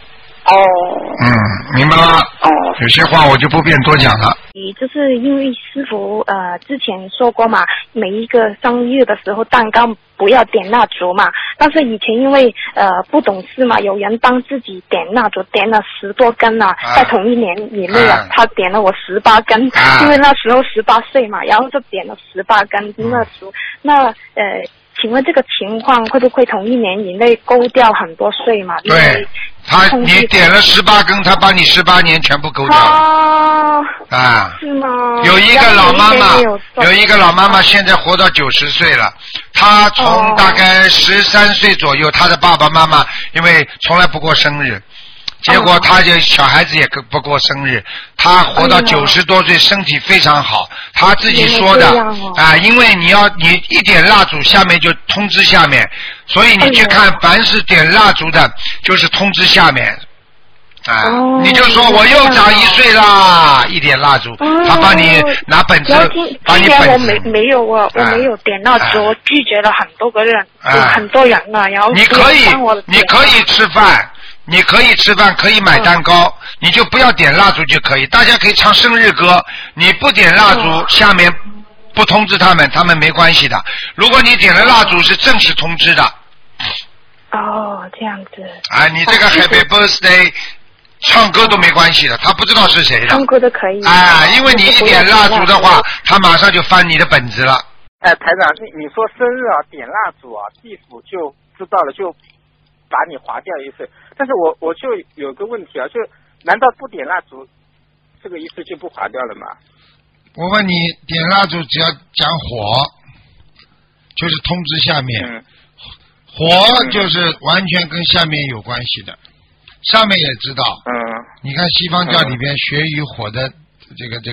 明白吗？有些话我就不便多讲了。 就是因为师父之前说过嘛，每一个生日的时候蛋糕不要点蜡烛嘛，但是以前因为不懂事嘛，有人帮自己点蜡烛，点了10多根了，在同一年以内他点了我18根，因为那时候18岁嘛，然后就点了18根蜡烛。那请问这个情况会不会同一年以内勾掉很多岁嘛？ 对，你点了18根，他把你18年全部勾掉了。 是吗？ 有一个老妈妈现在活到90岁了，她从大概13岁左右，她的爸爸妈妈因为从来不过生日。结果他就小孩子也不过生日，他活到90多岁，身体非常好。他自己说的因为你一点蜡烛，下面就通知下面，所以你去看，凡是点蜡烛的，就是通知下面。你就说我又长1岁啦，一点蜡烛，他帮你拿本子，把你本子。 我没有我没有点蜡烛，我拒绝了很多个人，很多人了，然后你可以吃饭。你可以吃饭，可以买蛋糕，你就不要点蜡烛就可以。大家可以唱生日歌，你不点蜡烛，下面不通知他们没关系的。如果你点了蜡烛，是正式通知的。 这样子。 你这个 Happy Birthday 唱歌都没关系的，他不知道是谁的。 唱歌都可以。 因为你一点蜡烛的话，他马上就翻你的本子了。 台长，你说生日点蜡烛地府就知道了，就把你划掉1岁。但是我就有个问题就难道不点蜡烛，这个1岁就不划掉了吗？ 我问你，点蜡烛只要讲火，就是通知下面，火就是完全跟下面有关系的，上面也知道。你看西方教里边血与火的这个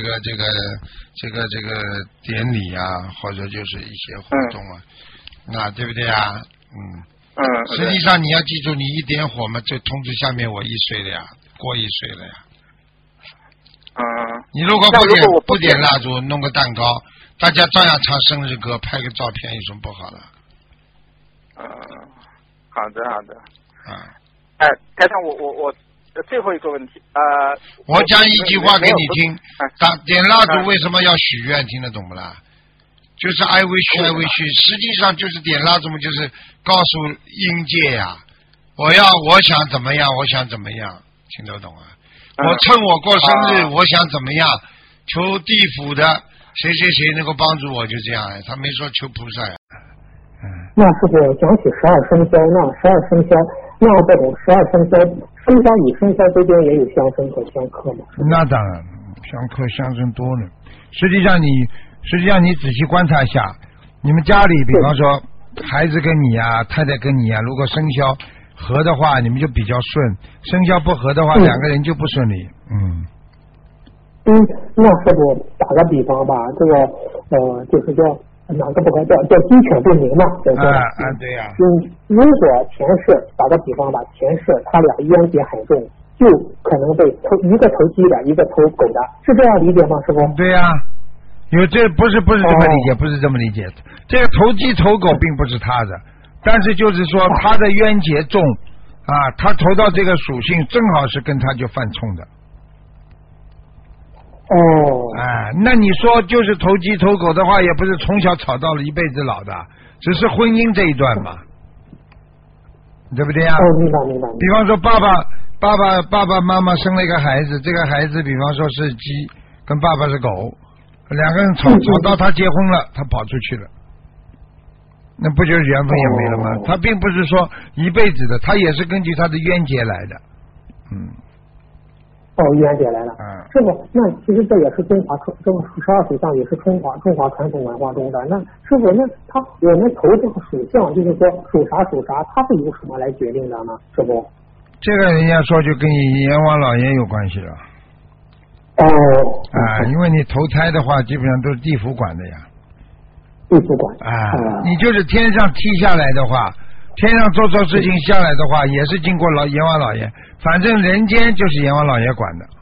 典礼或者就是一些活动对不对实际上你要记住，你一点火嘛，就通知下面我1岁了呀，过1岁了呀。你如果不点蜡烛，弄个蛋糕，大家照样唱生日歌，拍个照片，有什么不好的？ 好的。台长，我最后一个问题我讲一句话给你听，点蜡烛为什么要许愿？听得懂不啦？就是 I wish， 实际上就是点蜡烛，就是告诉阴界我想怎么样，我想怎么样，听得懂我趁我过生日，我想怎么样，求地府的谁能够帮助我，就这样他没说求菩萨那师傅讲起12生肖，那12生肖，那这种12生肖，生肖与生肖之间也有相生和相克吗？ 那当然，相克相生多了。实际上你仔细观察一下，你们家里比方说孩子跟你太太跟你如果生肖合的话，你们就比较顺；生肖不合的话，两个人就不顺利。 那师傅打个比方吧，这个就是叫哪个不合叫鸡犬不宁嘛，对呀。如果前世打个比方吧，前世他俩冤结很重，就可能被一个投鸡的，一个投狗的，是这样理解吗，师傅？ 对呀。这不是这么理解，不是这么理解。这个投鸡投狗并不是他的，但是就是说他的冤结重他投到这个属性正好是跟他就犯冲的。那你说就是投鸡投狗的话，也不是从小吵到了一辈子老的，只是婚姻这一段嘛，对不对呀？ 明白。 比方说爸爸妈妈生了一个孩子，这个孩子比方说是鸡，跟爸爸是狗。两个人吵到他结婚了，他跑出去了， 那不就是缘分也没了吗？他并不是说一辈子的，他也是根据他的冤结来的。 冤结来了。师傅，那其实这也是中华这个12属相也是中华传统文化中的。那师傅，那我们投这个属相，就是说属啥，它是由什么来决定的呢？师傅？ 这个人家说就跟你阎王老爷有关系了。因为你投胎的话，基本上都是地府管的呀。 地府管。 你就是天上踢下来的话，天上做错事情下来的话，也是经过阎王老爷。反正人间就是阎王老爷管的。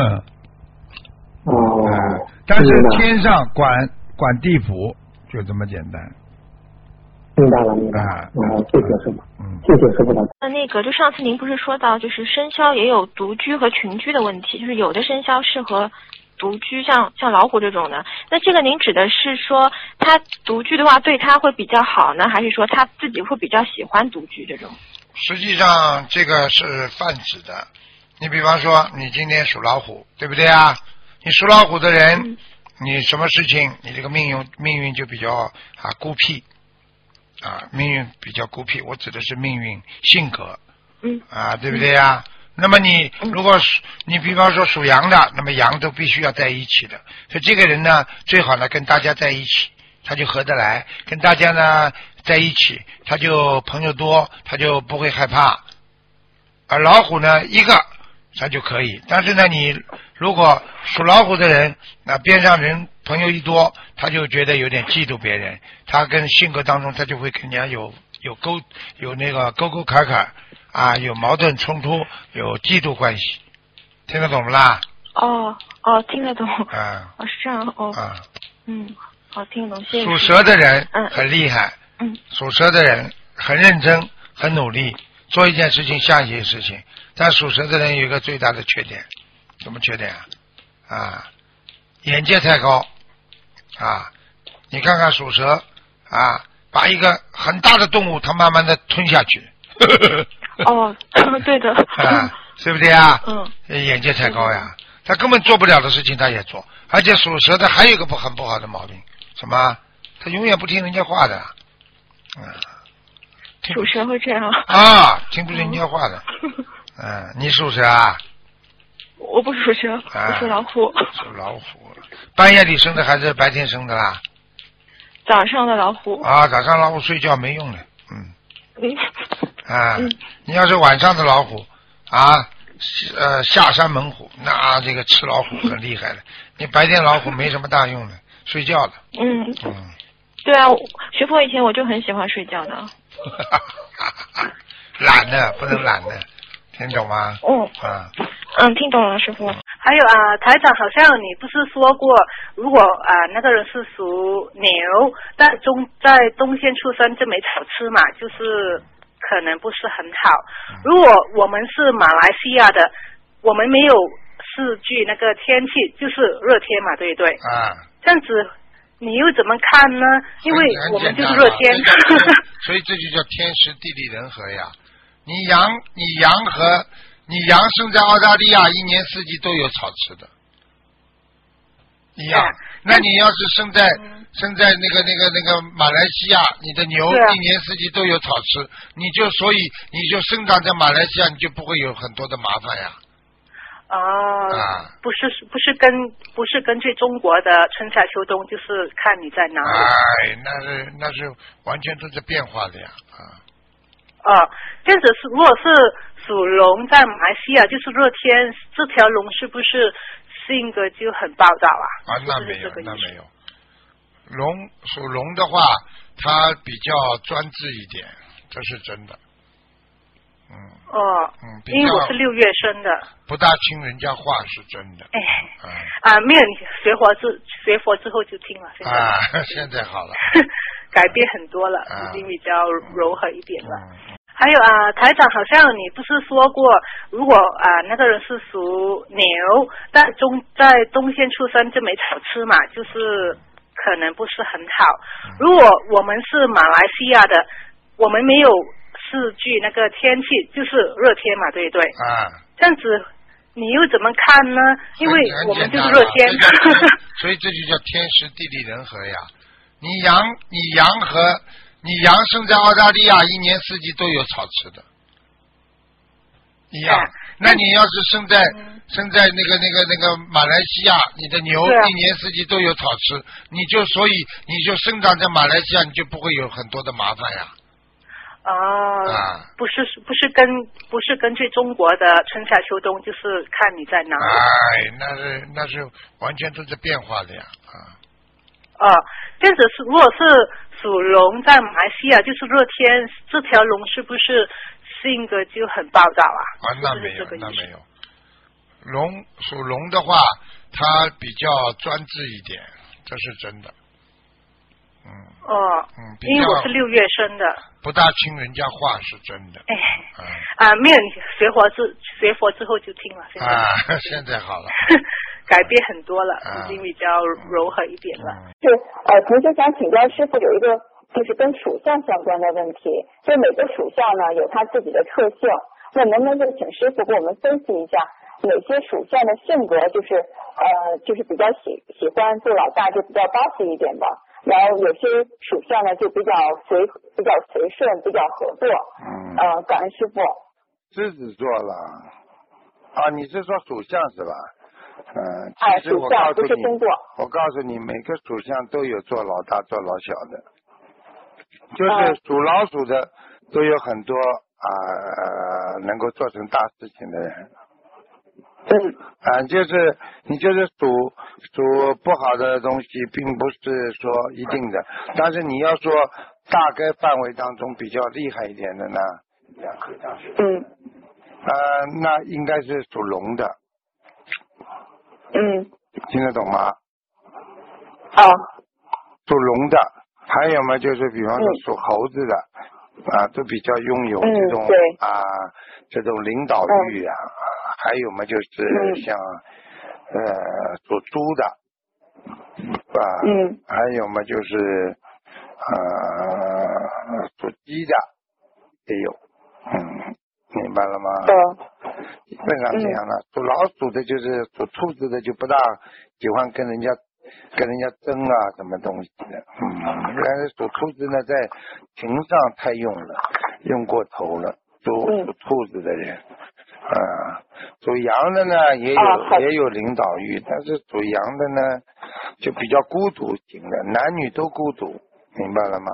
但是天上管地府，就这么简单。 明白了。谢谢师傅。谢谢师傅的。 那个，就上次您不是说到，就是生肖也有独居和群居的问题，就是有的生肖适合独居，像老虎这种的。那这个您指的是说，他独居的话对他会比较好呢，还是说他自己会比较喜欢独居这种？ 实际上这个是泛指的。你比方说，你今天属老虎，对不对啊？你属老虎的人，你什么事情，你这个命运就比较孤僻。命运比较孤僻，我指的是命运性格，对不对呀？那么你如果你比方说属羊的，那么羊都必须要在一起的，所以这个人呢，最好呢跟大家在一起，他就合得来，跟大家呢在一起，他就朋友多，他就不会害怕。而老虎呢，一个他就可以，但是呢，你如果属老虎的人，那边上人朋友一多，他就觉得有点嫉妒别人，他跟性格当中他就会跟人家有那个沟坎有矛盾冲突，有嫉妒关系，听得懂不啦？ 听得懂。是这样好，听得懂。谢谢。 属蛇的人很厉害，属蛇的人很认真，很努力，做一件事情像一件事情。但属蛇的人有一个最大的缺点，什么缺点眼界太高你看看属蛇把一个很大的动物它慢慢的吞下去对的对不对眼界太高呀，他根本做不了的事情他也做。而且属蛇的还有一个很不好的毛病，什么？他永远不听人家话的属蛇会这样听不人家话的你属蛇啊？ 我不属蛇，我属老虎。 属老虎，半夜里生的还是白天生的啦？ 早上的老虎。 早上老虎睡觉没用的，你要是晚上的老虎下山猛虎，那这个吃老虎很厉害的。你白天老虎没什么大用的，睡觉的。 对啊，学佛以前我就很喜欢睡觉的。 懒的不能懒的，听懂吗？ 听懂了，师傅。 还有台长，好像你不是说过，如果那个人是属牛，在东县出生就没草吃嘛，就是可能不是很好。如果我们是马来西亚的，我们没有4句那个天气，就是热天嘛，对不对？这样子你又怎么看呢？因为我们就是热天。 所以这就叫天时地利人和呀。你羊生在澳大利亚，一年四季都有草吃的，一样。那你要是生在那个马来西亚，你的牛一年四季都有草吃，所以你就生长在马来西亚，你就不会有很多的麻烦呀。 不是根据中国的春夏秋冬，就是看你在哪里。 那是完全都在变化的呀。 这样子如果是属龙在马来西亚，就是热天，这条龙是不是性格就很暴躁那没有。属龙的话，他比较专制一点，这是真的。 因为我是6月生的， 不大听人家话是真的。 没有，你学佛之后就听了。 现在好了， 改变很多了，已经比较柔和一点了。还有台长，好像你不是说过，如果那个人是属牛，在东县出生就没草吃嘛，就是可能不是很好。如果我们是马来西亚的，我们没有4句那个天气，就是热天嘛，对不对？这样子你又怎么看呢？因为我们就是热天。所以这就叫天时地利人和呀。你羊你羊生在澳大利亚，一年四季都有草吃的，一样。那你要是生在那个马来西亚，你的牛一年四季都有草吃，所以你就生长在马来西亚，你就不会有很多的麻烦呀。 不是根据中国的春夏秋冬，就是看你在哪里。 哎，那是完全都是变化的呀。 这样子如果是属龙在马来西亚，就是热天，这条龙是不是性格就很暴躁啊？ 那没有，那没有。属龙的话，他比较专制一点，这是真的。 因为我是6月生的， 不大听人家话是真的。 没有，你学佛之后就听了。 现在好了。 改变很多了，已经比较柔和一点了。 同学想请教师傅有一个就是跟属相相关的问题，就每个属相呢有它自己的特性，那能不能就请师傅给我们分析一下哪些属相的性格就是比较喜欢做老大，就比较bossy一点的，然后有些属相呢就比较随顺，比较合作。感恩师傅。 狮子座了你是说属相是吧？其实我告诉你，每个属相都有做老大做老小的，就是属老鼠的都有很多能够做成大事情的人。就是你就是属不好的东西，并不是说一定的，但是你要说大概范围当中比较厉害一点的呢，那应该是属龙的。听得懂吗？属龙的，还有嘛，就是比方说属猴子的，都比较拥有这种领导欲还有嘛，就是像属猪的，还有嘛，就是属鸡的也有，明白了吗？基本上这样了。属老鼠的，就是属兔子的，就不大喜欢跟人家争什么东西的。但是属兔子呢，在情上太用过头了。属兔子的人，属羊的呢也有领导欲，但是属羊的呢就比较孤独型的，男女都孤独，明白了吗？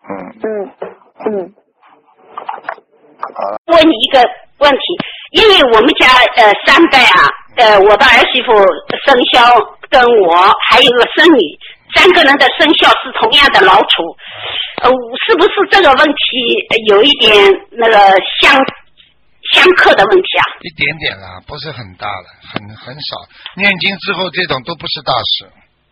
好了。 问你一个问题，因为我们家3代我的儿媳妇生肖跟我还有个孙女，3个人的生肖是同样的老鼠，是不是这个问题有一点那个相克的问题啊？ 一点点啦，不是很大了，很少。念经之后，这种都不是大事。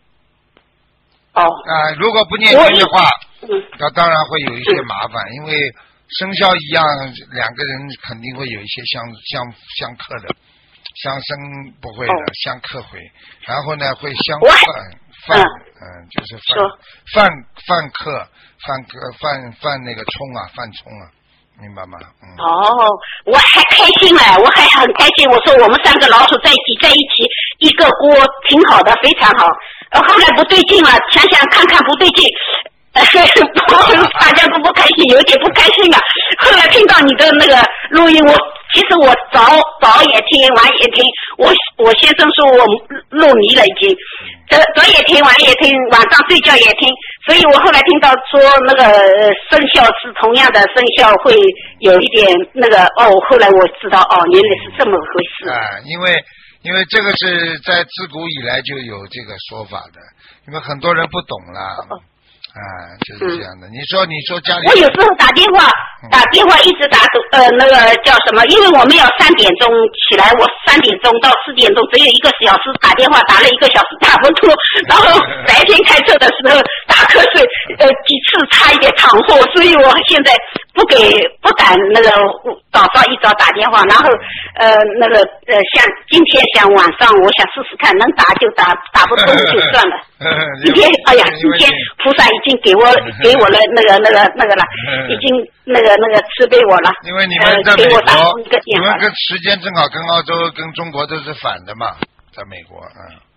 如果不念经的话，那当然会有一些麻烦，因为生肖一样，两个人肯定会有一些相克的，相生不会的，相克会，然后呢会相犯，就是犯克，犯那个冲犯冲明白吗？ 我还开心了，我还很开心。我说我们3个老鼠在一起，一个锅挺好的，非常好。后来不对劲了，想看不对劲。大家都不开心，有点不开心了。后来听到你的那个录音，其实我早也听，晚也听。我先生说我入迷了，已经早也听，晚也听，晚上睡觉也听。所以我后来听到说那个生肖是同样的生肖，会有一点那个后来我知道原来是这么回事。 因为这个是在自古以来就有这个说法的，因为很多人不懂了。就是这样的。你说家里， 我有时候打电话一直打那个叫什么？因为我们要3点钟起来，我3点钟到4点钟只有1个小时，打电话打了1个小时打不通，然后白天开车的时候打瞌睡，几次差一点躺货，所以我现在不敢那个早上一早打电话，然后那个像今天想晚上我想试试看，能打就打，打不通就算了。今天今天菩萨已经给我了那个了，已经那个慈悲我了。 因为你们在美国，你们跟时间正好跟澳洲跟中国都是反的嘛，在美国。 对。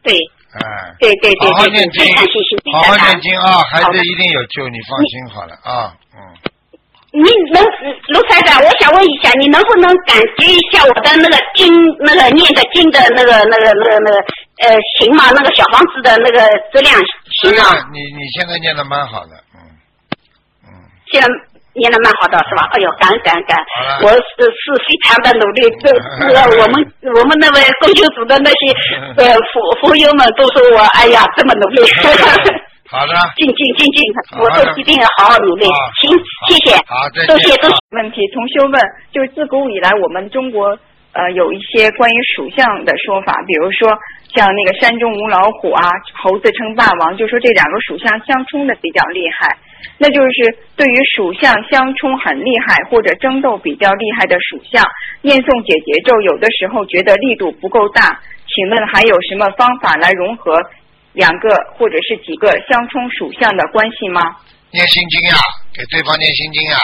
对对对， 好好念经，好好念经啊，孩子一定有救，你放心好了啊。 你能卢台长，我想问一下，你能不能感觉一下我的那个经，那个念的经的那个行吗？那个小房子的那个质量行吗？ 你现在念的蛮好的， 现在念的蛮好的是吧？哎呦，感恩，我是非常的努力，我们那位共修组的那些佛友们都说我哎呀这么努力。 好的， 静，我都一定要好好努力。行，谢谢。 好，再见。 都是问题，同修问，就是自古以来我们中国有一些关于属相的说法，比如说像那个山中无老虎啊，猴子称霸王，就说这两个属相相冲的比较厉害。那就是对于属相相冲很厉害或者争斗比较厉害的属相，念诵解结咒有的时候觉得力度不够大，请问还有什么方法来融合两个或者是几个相冲属相的关系吗？ 念心经呀，给对方念心经呀。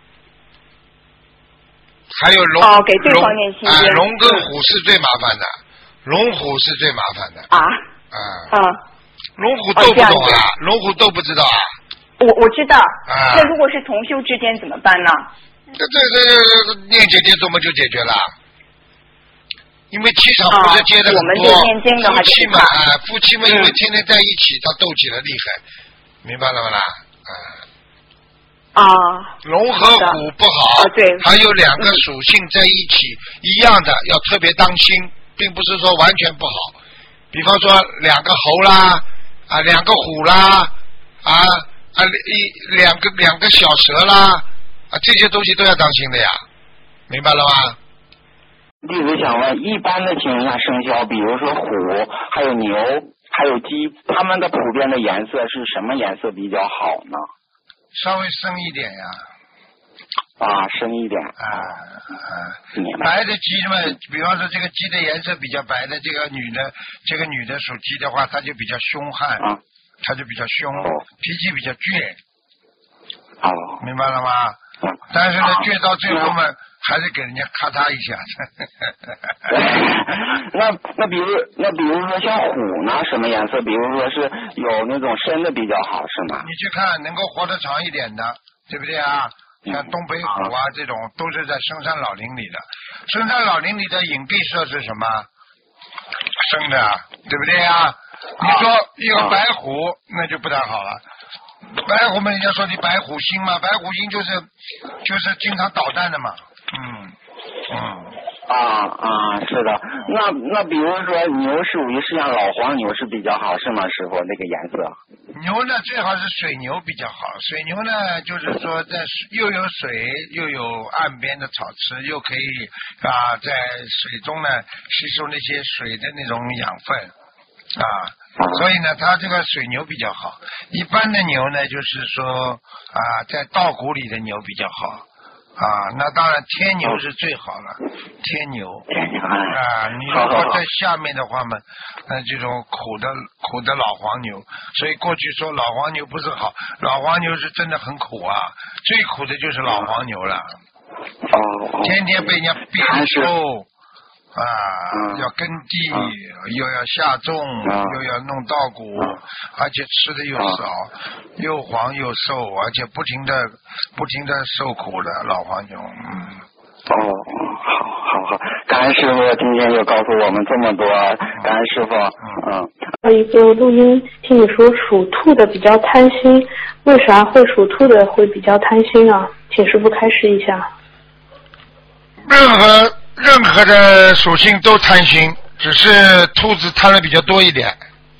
还有龙给对方念心经。 龙跟虎是最麻烦的，龙虎是最麻烦的。龙虎斗不懂啊？龙虎斗不知道啊？ 我知道。那如果是同修之间怎么办呢？ 这念解结咒嘛就解决了。因为气场不是接的很多，夫妻们因为天天在一起，他斗起来厉害，明白了吗啦？龙和虎不好， 对， 还有两个属性在一起，一样的要特别当心，并不是说完全不好。比方说两个猴啦，两个虎啦，两个小蛇啦，这些东西都要当心的呀，明白了吗？ 弟子想问，一般的情况下生肖，比如说虎，还有牛，还有鸡，它们的普遍的颜色是什么颜色比较好呢？ 稍微深一点呀。 深一点。 白的鸡嘛，比方说这个鸡的颜色比较白的，这个女的属鸡的话，她就比较凶悍，她就比较凶，脾气比较倔。明白了吗？但是呢，倔到最后嘛。还是给人家咔嚓一下。 那比如说像虎呢，什么颜色？比如说是有那种深的比较好，是吗？ 你去看能够活得长一点的，对不对啊？像东北虎啊这种，都是在深山老林里的。深山老林里的隐蔽色是什么？深的，对不对啊？你说一个白虎，那就不太好了。白虎们人家说你白虎星嘛，白虎星就是经常捣蛋的嘛。 是的。那比如说牛属于是像老黄牛是比较好，是吗，师傅？那个颜色。 牛呢，最好是水牛比较好。水牛呢，就是说在又有水，又有岸边的草吃，又可以在水中呢吸收那些水的那种养分所以呢，它这个水牛比较好。一般的牛呢，就是说在稻谷里的牛比较好。那当然天牛是最好了，天牛你如果在下面的话嘛，这种苦的老黄牛，所以过去说老黄牛不是好，老黄牛是真的很苦啊，最苦的就是老黄牛了，天天被人家鞭抽要耕地，又要下种，又要弄稻谷，而且吃的又少，又黄又瘦，而且不停的受苦的老黄牛。 好，感恩师傅今天又告诉我们这么多，感恩师傅。 还有一个录音听你说属兔的比较贪心，为啥会属兔的会比较贪心啊？请师傅开示一下。 任何的属性都贪心，只是兔子贪的比较多一点。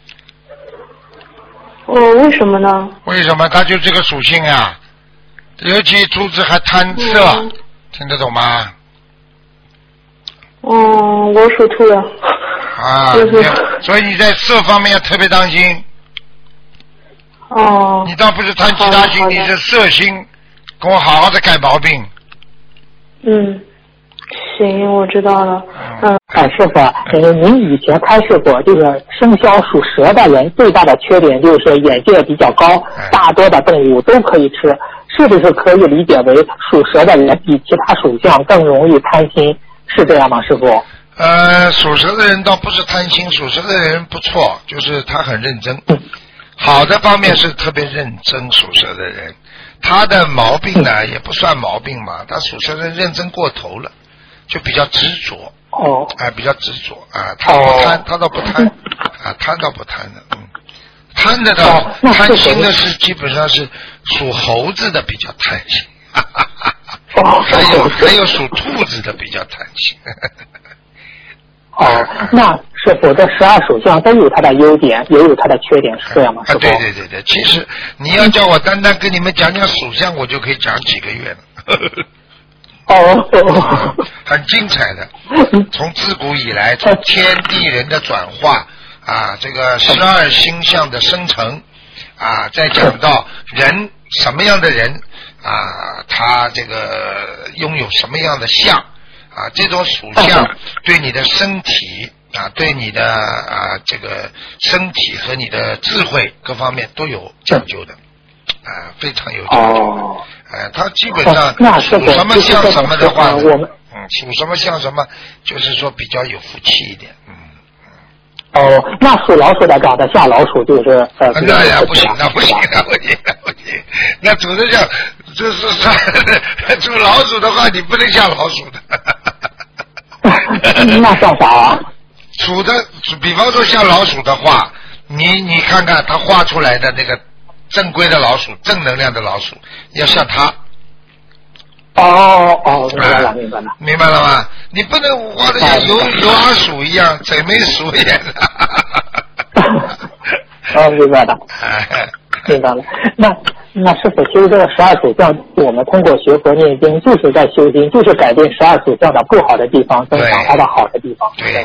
为什么呢？ 为什么？它就这个属性啊，尤其兔子还贪色，听得懂吗？ 我属兔的。 所以你在色方面要特别当心。你倒不是贪其他心，你是色心，跟我好好的改毛病。 行，我知道了。 师傅，您以前开示过，这个生肖属蛇的人最大的缺点就是眼界比较高，大多的动物都可以吃，是不是可以理解为属蛇的人比其他属相更容易贪心？是这样吗，师傅？ 属蛇的人倒不是贪心，属蛇的人不错，就是他很认真。好的方面是特别认真，属蛇的人，他的毛病呢也不算毛病嘛，他属蛇的人认真过头了，就比较执着。比较执着啊，他不贪，他倒不贪啊，贪倒不贪的，贪的倒贪心的是基本上是属猴子的比较贪心，还有属兔子的比较贪心。 那师傅这12属相都有它的优点，也有它的缺点，是这样吗？师傅？ 对，其实你要叫我单单跟你们讲讲属相，我就可以讲几个月了。很精彩的，从自古以来，从天地人的转化啊，这个12星象的生成啊，再讲到人什么样的人啊，他这个拥有什么样的相啊，这种属相对你的身体啊，对你的这个身体和你的智慧各方面都有讲究的啊，非常有讲究。他基本上属什么像什么的话，属什么像什么，就是说比较有福气一点。 那属老鼠的长得像老鼠，就是那不行，那主的像就是属老鼠的话，你不能像老鼠的。 那像啥啊？ 属的，比方说像老鼠的话，你看看他画出来的那个正规的老鼠，正能量的老鼠，要像他。明白了吗？你不能画的像油儿鼠一样，贼眉鼠眼的。 明白了。明白了。那师傅，其实这个12属相，我们通过学佛念经，就是在修心，就是改变12属相的不好的地方，增强它的好的地方。 对，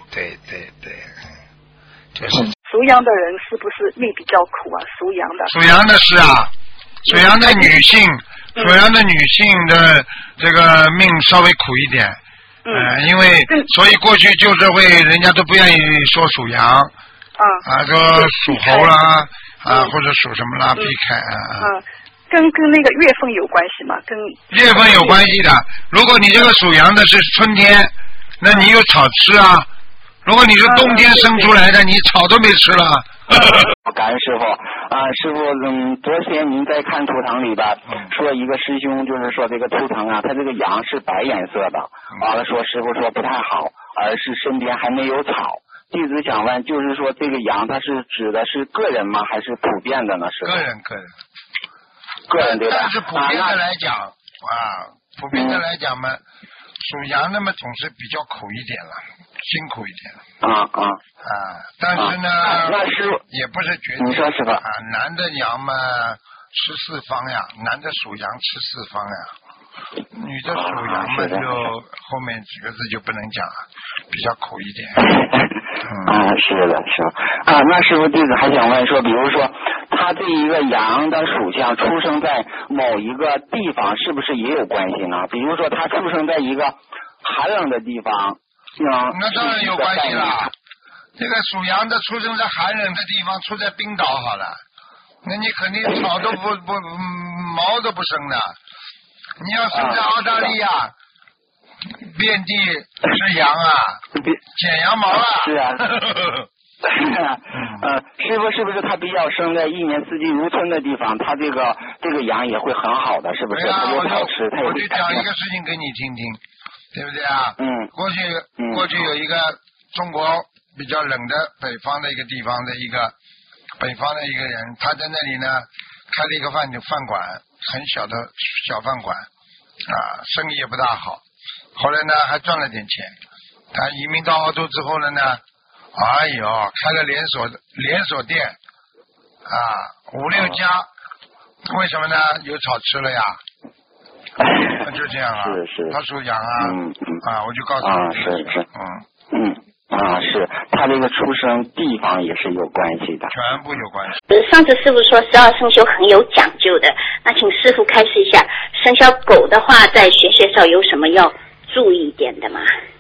就是。 属羊的人是不是命比较苦啊？属羊的。 属羊的是啊，属羊的女性，属羊的女性的这个命稍微苦一点。因为所以过去就是会人家都不愿意说属羊。说属猴啦。或者属什么啦，避开跟那个月份有关系吗？跟月份有关系的。如果你这个属羊的是春天，那你有草吃啊；如果你是冬天生出来的，你草都没吃了。 感恩师傅师傅，昨天您在看图腾里边说一个师兄，就是说这个图腾啊，他这个羊是白颜色的，完了说师傅说不太好，而是身边还没有草。弟子想问，就是说这个羊它是指的是个人吗，还是普遍的呢？是个人对吧？但是普遍的来讲普遍的来讲嘛，属羊的嘛总是比较苦一点了，辛苦一点。但是呢， 那师傅也不是绝对。 你说师傅男的羊嘛吃四方呀，男的属羊吃四方呀。女的属羊嘛，就后面几个字就不能讲了，比较苦一点。 是的。那师傅弟子还想问说，比如说他这一个羊的属相出生在某一个地方，是不是也有关系呢？比如说他出生在一个寒冷的地方， 那当然有关系了。这个属羊的出生在寒冷的地方，出在冰岛好了，那你肯定草都不毛都不生的。你要生在澳大利亚，遍地是羊啊，剪羊毛啊。 是啊。师傅是不是他必要生在一年四季如春的地方，他这个羊也会很好的，是不是？他有草吃，他也会。 我就讲一个事情给你听听，对不对啊？过去有一个中国比较冷的北方的一个地方的一个人，他在那里呢开了一个饭馆，很小的小饭馆生意也不大好，后来呢还赚了点钱。他移民到澳洲之后了呢，开了连锁店5-6家，为什么呢？有草吃了呀。就这样是他属羊我就告诉你是他这个出生地方也是有关系的， 全部有关系。 上次师傅说12生肖很有讲究的，那请师傅开示一下，生肖狗的话在学上有什么要注意一点的吗？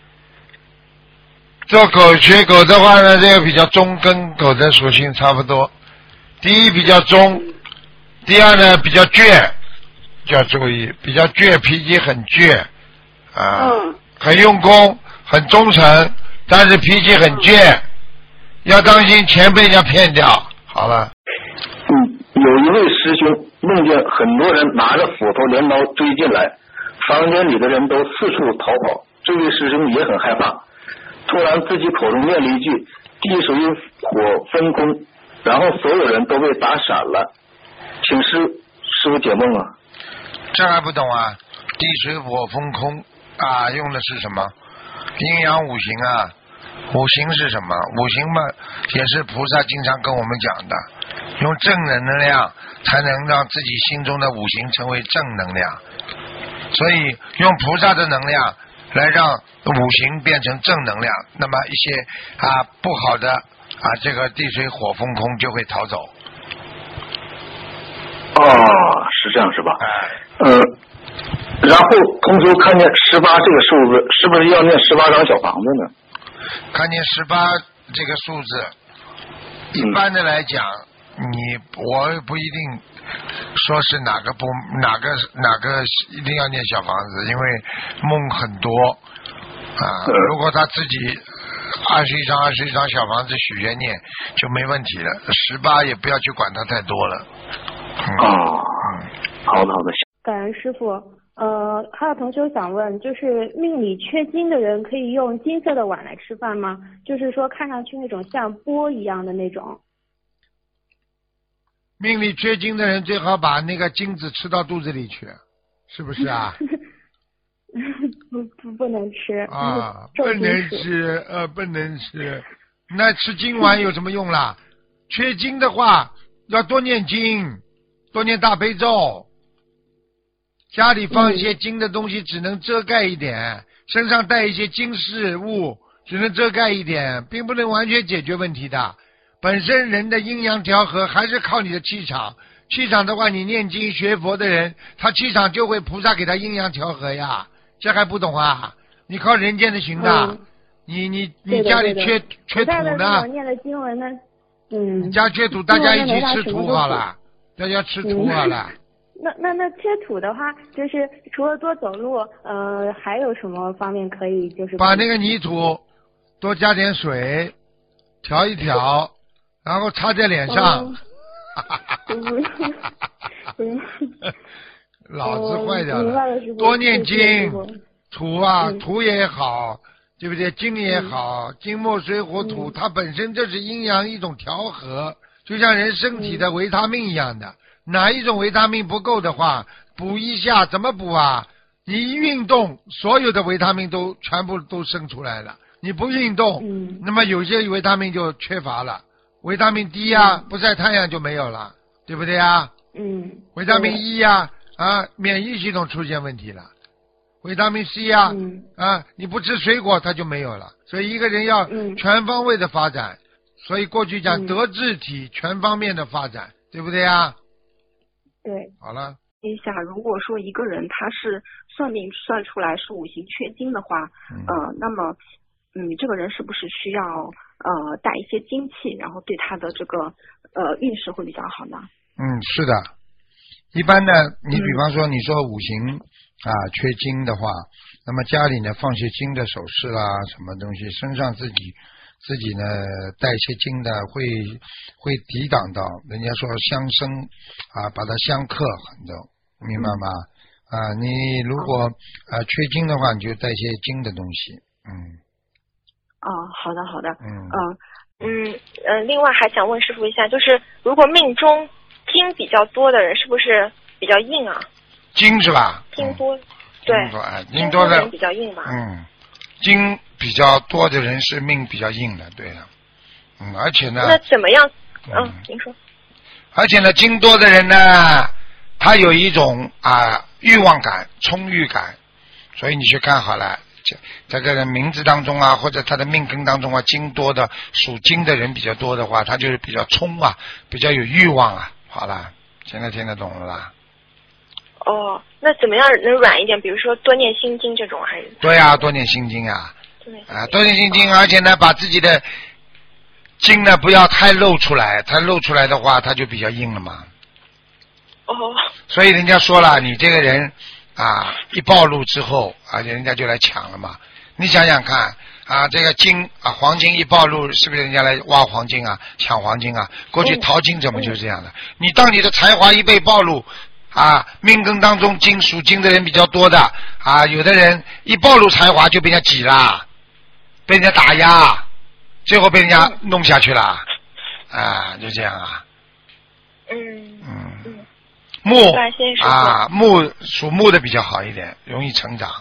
学狗的话呢，这个比较忠，跟狗的属性差不多。第一比较忠，第二呢比较倔，就要注意，比较倔，脾气很倔很用功， 很忠诚，但是脾气很倔，要当心钱被人家骗掉。好了。 有一位师兄梦见很多人拿着斧头镰刀追进来，房间里的人都四处逃跑，这位师兄也很害怕，突然自己口中念了一句地水火分空，然后所有人都被打闪了，请师傅解梦啊。 这还不懂啊？地水火风空啊，用的是什么？阴阳五行啊。五行是什么？五行嘛，也是菩萨经常跟我们讲的，用正能量才能让自己心中的五行成为正能量，所以用菩萨的能量来让五行变成正能量，那么一些不好的这个地水火风空就会逃走。 是这样是吧？然后同时看见18这个数字，是不是要念18张小房子呢？ 看见18这个数字，一般的来讲，我不一定说是哪个一定要念小房子，因为梦很多如果他自己21张小房子许愿念就没问题了，18也不要去管它太多了。 好的。 感恩师父。还有同学想问，就是命里缺金的人可以用金色的碗来吃饭吗？就是说看上去那种像钵一样的那种。 命里缺金的人最好把那个金子吃到肚子里去，是不是啊？ 不能吃不能吃。那吃金碗有什么用啦？缺金的话要多念经，多念大悲咒。家里放一些金的东西只能遮盖一点，身上带一些金饰物只能遮盖一点，并不能完全解决问题的。本身人的阴阳调和还是靠你的气场，气场的话你念经学佛的人，他气场就会菩萨给他阴阳调和呀，这还不懂啊？你靠人间的行的，你家里缺土呢？ 我念的经文呢？ 你家缺土，大家一起吃土好了，大家吃土好了。 那缺土的话，就是除了多走路，还有什么方面可以就是把那个泥土多加点水，调一调，然后擦在脸上。脑子坏掉了。多念经，土也好，对不对？金也好，金木水火土，它本身就是阴阳一种调和，就像人身体的维他命一样的。哪一种维他命不够的话，补一下，怎么补啊？你一运动，所有的维他命全部都生出来了。你不运动，那么有些维他命就缺乏了。维他命 D 不晒太阳就没有了，对不对啊？维他命 E 免疫系统出现问题了。维他命 C 你不吃水果它就没有了。所以一个人要全方位的发展，所以过去讲德智体全方面的发展，对不对啊？ 对， 好了。 一下，如果说一个人他是算命算出来是五行缺金的话，那么这个人是不是需要带一些金器，然后对他的这个运势会比较好呢？ 是的。一般呢，你比方说你说五行缺金的话，那么家里呢放些金的首饰啦，什么东西，身上自己呢带些金的会抵挡到人家说相生把它相克很多，明白吗？你如果缺金的话，你就带些金的东西。 好的。 另外还想问师父一下，就是如果命中金比较多的人，是不是比较硬啊？ 金是吧？ 金多，对， 金多的人比较硬吧？ 金比较多的人是命比较硬的，对的。而且呢， 那怎么样？您说。 而且呢，金多的人呢，他有一种欲望感、冲欲感，所以你去看好了，这个人名字当中或者他的命根当中金多的属金的人比较多的话，他就是比较冲比较有欲望好了，现在听得懂了吧？ 那怎么样能软一点？比如说多念心经这种还是？ 对多念心经多念心经，而且呢，把自己的经呢不要太露出来，太露出来的话，它就比较硬了嘛。所以人家说了，你这个人一暴露之后，人家就来抢了嘛。你想想看， 这个金黄金一暴露，是不是人家来挖黄金啊，抢黄金啊？过去淘金怎么就是这样的？你当你的才华一被暴露命根当中属金的人比较多的有的人一暴露才华就被人家挤啦，被人家打压，最后被人家弄下去了就这样木木属木的比较好一点，容易成长。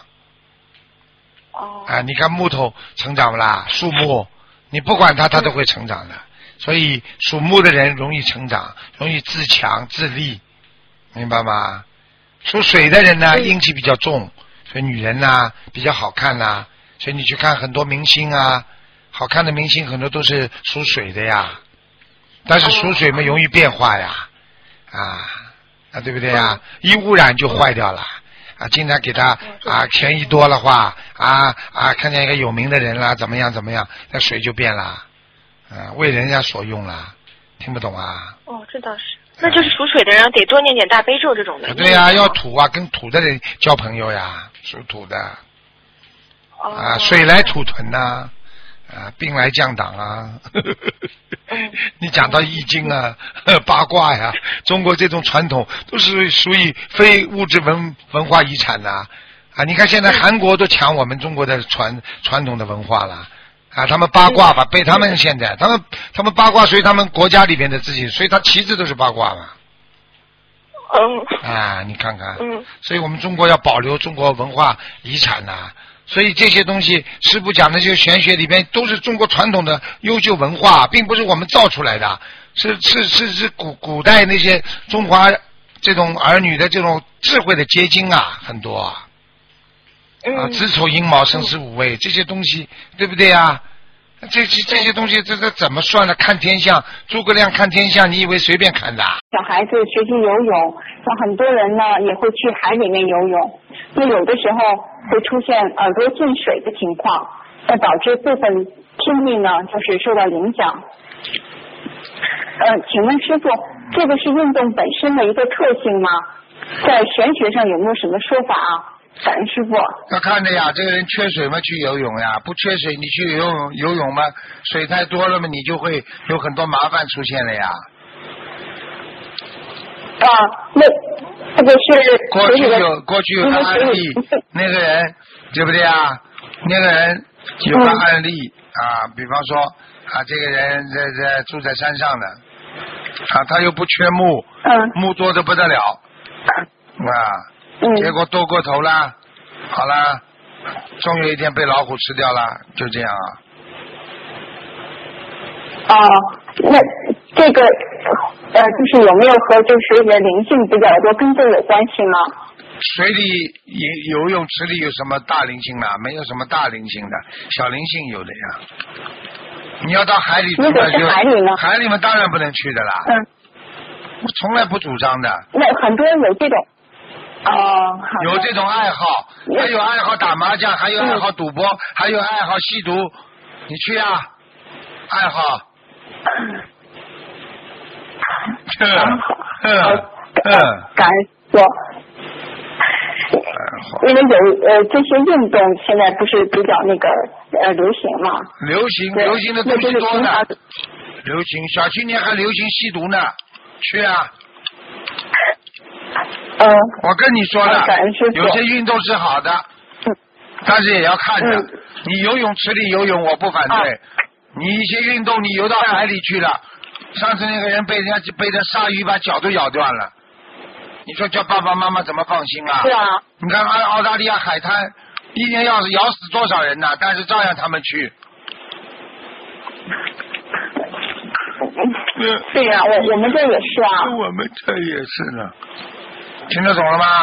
你看木头成长不啦？树木，你不管它都会成长的。所以属木的人容易成长，容易自强自立，明白吗？属水的人呢，阴气比较重，所以女人呢比较好看呐。所以你去看很多明星好看的明星很多都是属水的呀。但是属水嘛，容易变化呀，对不对呀？一污染就坏掉了。经常给他钱一多的话看见一个有名的人啦，怎么样，那水就变了，为人家所用了，听不懂啊？ 这倒是，那就是属水的人得多念点大悲咒这种的。 对呀，要土跟土的人交朋友呀，属土的水来土屯呐，兵来将挡你讲到易经八卦呀，中国这种传统都是属于非物质文化遗产呐你看现在韩国都抢我们中国的传统的文化了他们八卦吧，被他们现在他们八卦，所以他们国家里边的自己，所以他旗帜都是八卦嘛你看看所以我们中国要保留中国文化遗产所以这些东西师父讲的这些玄学里边都是中国传统的优秀文化，并不是我们造出来的，是古代那些中华这种儿女的这种智慧的结晶很多子丑寅卯辰巳午未这些东西，对不对这些东西这怎么算呢？看天象，诸葛亮看天象，你以为随便看的？ 小孩子学习游泳，像很多人呢也会去海里面游泳，那有的时候会出现耳朵进水的情况，那导致部分听力呢就是受到影响。请问师父，这个是运动本身的一个特性吗？在玄学上有没有什么说法感恩师父。 要看的呀，这个人缺水嘛去游泳呀，不缺水你去游泳嘛，水太多了嘛，你就会有很多麻烦出现了呀。 那这个是过去有个案例，那个人对不对啊？那个人有个案例比方说这个人在住在山上的他又不缺木，木多得不得了结果多过头了，好了，终有一天被老虎吃掉了，就这样那这个就是有没有和这水里的灵性比较多跟这有关系吗？ 水里游泳池里有什么大灵性呢？没有什么大灵性的，小灵性有的呀。你要到海里去就海里面当然不能去的啦。我从来不主张的。 那很多人有这种有这种爱好，还有爱好打麻将，还有爱好赌博，还有爱好吸毒，你去爱好。 感恩我。因为有这些运动现在不是比较那个流行嘛？ 流行的东西多呢。流行小青年还流行吸毒呢，去我跟你说了，有些运动是好的，但是也要看着。你游泳池里游泳我不反对，你一些运动你游到海里去了，上次那个人被这鲨鱼把脚都咬断了，你说叫爸爸妈妈怎么放心啊？ 是啊。 你看澳大利亚海滩一年要是咬死多少人呢？但是照样他们去。 对呀，我们这也是我们这也是呢。听得懂了吗？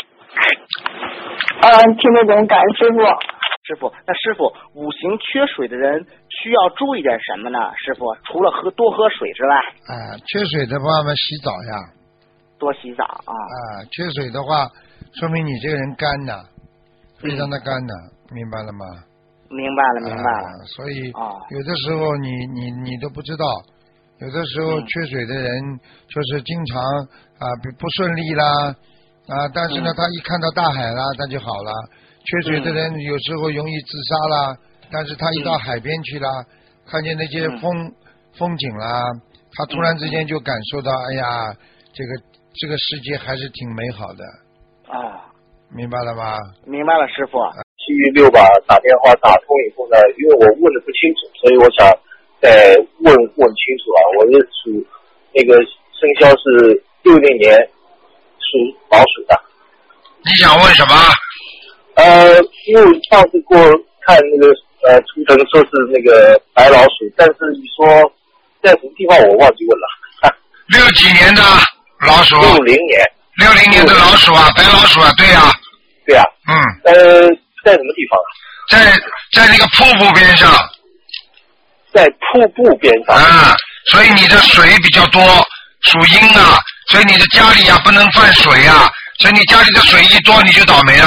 听得懂，感恩师傅。 师傅，那师傅，五行缺水的人需要注意点什么呢？师傅，除了多喝水之外。 缺水的话嘛，洗澡呀。 多洗澡缺水的话，说明你这个人干呐，非常的干呐，明白了吗？ 明白了。 所以有的时候你都不知道，有的时候缺水的人就是经常不顺利啦但是呢他一看到大海啦他就好了。缺水的人有时候容易自杀啦， 但是他一到海边去了，看见那些风景啦，他突然之间就感受到，哎呀，这个世界还是挺美好的。 啊， 明白了吗？ 明白了，师傅。 7月6把打电话打通以后呢，因为我问的不清楚，所以我想再问清楚啊。我是属那个生肖是60年属老鼠的。 你想问什么？ 因为上次过看那个图腾说是那个白老鼠，但是你说在什么地方我忘记问了。 60几年的老鼠。 60年。 60年的老鼠啊，白老鼠啊，对呀。 对啊。在什么地方啊？ 在那个瀑布边上。 在瀑布边上。 啊，所以你的水比较多，属阴啊，所以你的家里啊不能犯水啊，所以你家里的水一多你就倒霉了。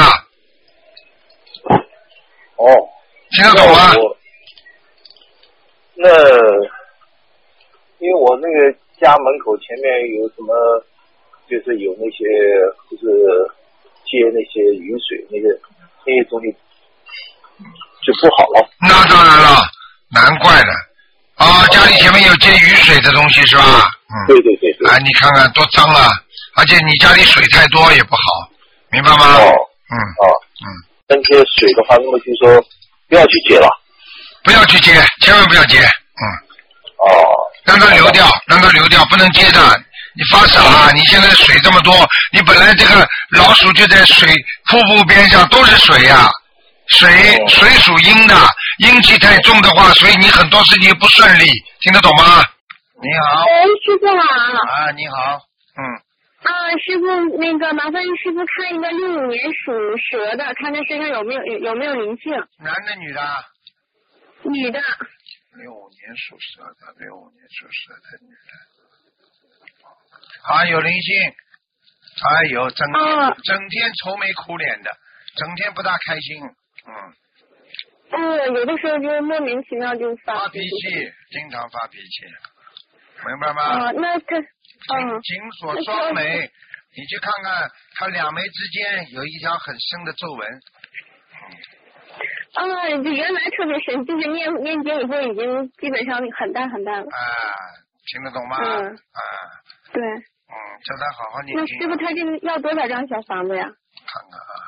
哦。 听得懂吗？ 那因为我那个家门口前面有什么，就是有那些就是接那些雨水那些东西就不好了。 那当然了，难怪了。家里前面有接雨水的东西是吧？ 对。 啊，你看看多脏啊！而且你家里水太多也不好，明白吗？ 那些水的话，那么就说不要去接了。 不要去接，千万不要接。让它流掉，不能接的。你发傻，你现在水这么多，你本来这个老鼠就在瀑布边上，都是水呀。水属阴的，阴气太重的话，所以你很多事情不顺利，听得懂吗？你好。 师傅好。 啊，你好。 师傅，那个麻烦师傅看一个65年属蛇的，看他身上有没有灵性。 男的女的？ 女的。 65年属蛇的女的。有灵性。有整天愁眉苦脸的，整天不大开心。 有的时候就莫名其妙就发脾气，经常发脾气，明白吗？ 那他紧锁双眉，你去看看他两眉之间有一条很深的皱纹。 原来特别深，就是念经以后已经基本上很淡了。 听得懂吗？ 对。 叫他好好念经。 那师傅他这个要多少张小房子呀？ 看看啊。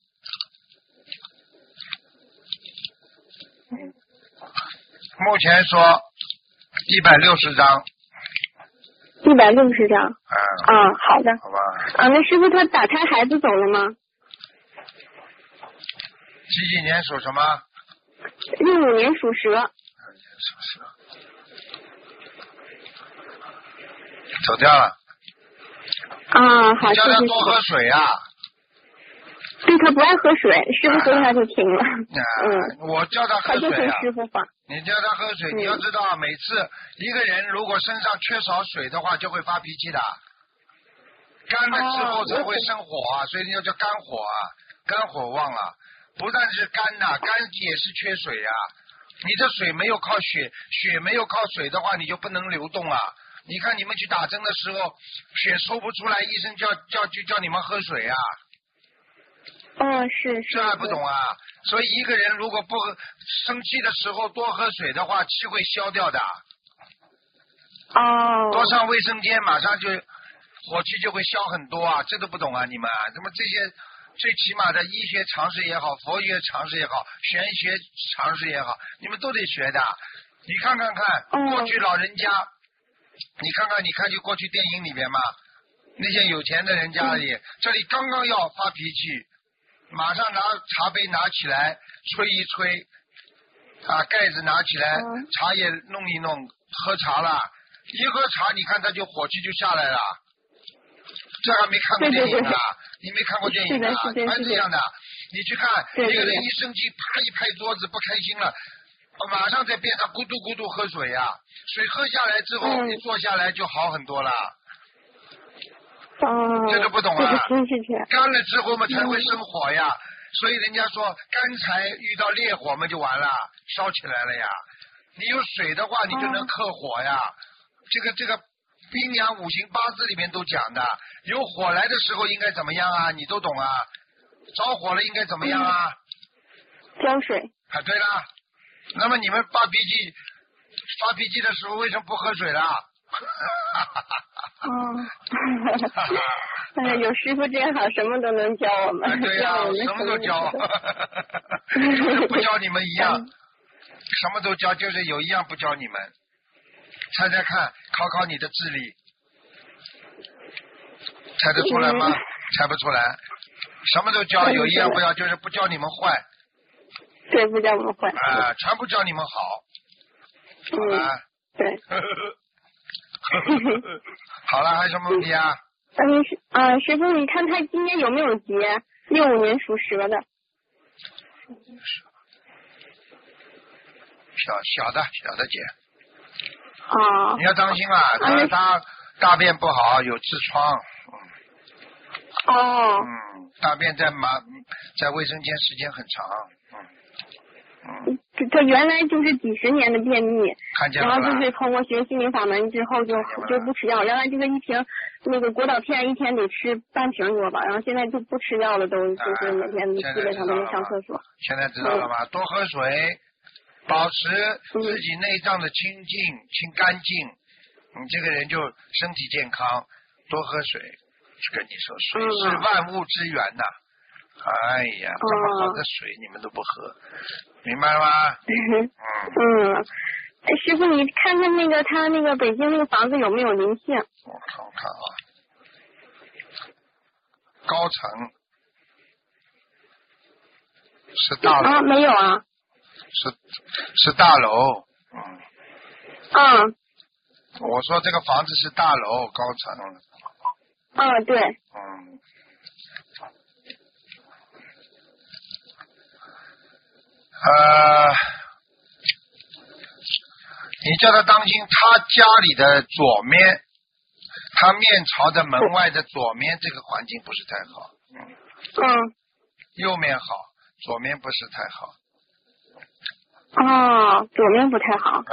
目前说160张。 160张。好的。 好吧。 那师傅他打胎孩子走了吗？ 几年属什么 ？65年属蛇。 走掉了。 好，谢谢。 叫他多喝水啊。 对，他不爱喝水，师傅说他就停了。 我叫他喝水啊。 他就听师傅话。 你叫他喝水，你要知道，每次一个人如果身上缺少水的话，就会发脾气的。干了之后才会生火所以要叫肝火肝火旺了。不但是肝肝也是缺水你的水没有靠血没有靠水的话，你就不能流动了。你看你们去打针的时候，血抽不出来，医生就叫你们喝水是这还不懂所以一个人如果不生气的时候多喝水的话，气会消掉的。多上卫生间，马上就火气就会消很多这都不懂你们怎么这些最起码的医学常识也好，佛学常识也好，玄学常识也好，你们都得学的。你看看过去老人家，你看去过去电影里边嘛，那些有钱的人家里，这里刚刚要发脾气，马上拿茶杯拿起来吹一吹盖子拿起来茶叶弄一弄，喝茶了，一喝茶你看他就火气就下来了。这还没看过电影你没看过电影还是这样的。你去看一个人一生气啪一拍桌子不开心了，马上在边上咕嘟咕嘟喝水水喝下来之后你坐下来就好很多了。这个不懂干了之后嘛才会生火所以人家说干柴遇到烈火嘛就完了，烧起来了你有水的话你就能克火这个阴阳五行八字里面都讲的，有火来的时候应该怎么样你都懂着火了应该怎么样浇水。 对了。 那么你们发脾气的时候为什么不喝水啦？ 有师傅真好，什么都能教我们。 对呀，什么都教，不教你们一样，什么都教，就是有一样不教你们。猜猜看，考你的智力，猜得出来吗？猜不出来。什么都教，有一样不教，就是不教你们坏。 对，不教我们坏。 全部教你们好。好了。 对。 好了，还有什么问题啊？ 师傅，你看他今年有没有劫？65年属蛇的。 小的劫。 你要当心啊！他大便不好，有痔疮。大便在卫生间时间很长。 他原来就是几10年的便秘， 然后就是通过学心灵法门之后就不吃药，原来就是一瓶那个果导片一天得吃半瓶多吧，然后现在就不吃药了，就是每天基本上都是上厕所。 现在知道了吧？多喝水，保持自己内脏的清净、清干净，你这个人就身体健康。多喝水，跟你说，水是万物之源呐。哎呀，这么好的水你们都不喝，明白了吗？ 师傅，你看看他那个北京那个房子有没有灵性？ 我看看啊，高层是大楼没有啊？ 是大楼。我说这个房子是大楼高层。 对。 你叫他当心，他家里的左面，他面朝着门外的左面，这个环境不是太好。右面好，左面不是太好。 左面不太好。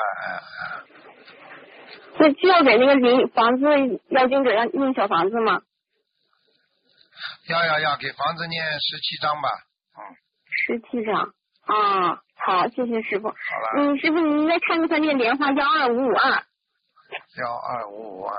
那需要给那个房子要经者念小房子吗？ 要给房子念17章吧。 17章。好，谢谢师傅。 好了。 师傅，您再看看他念莲花12552。 12552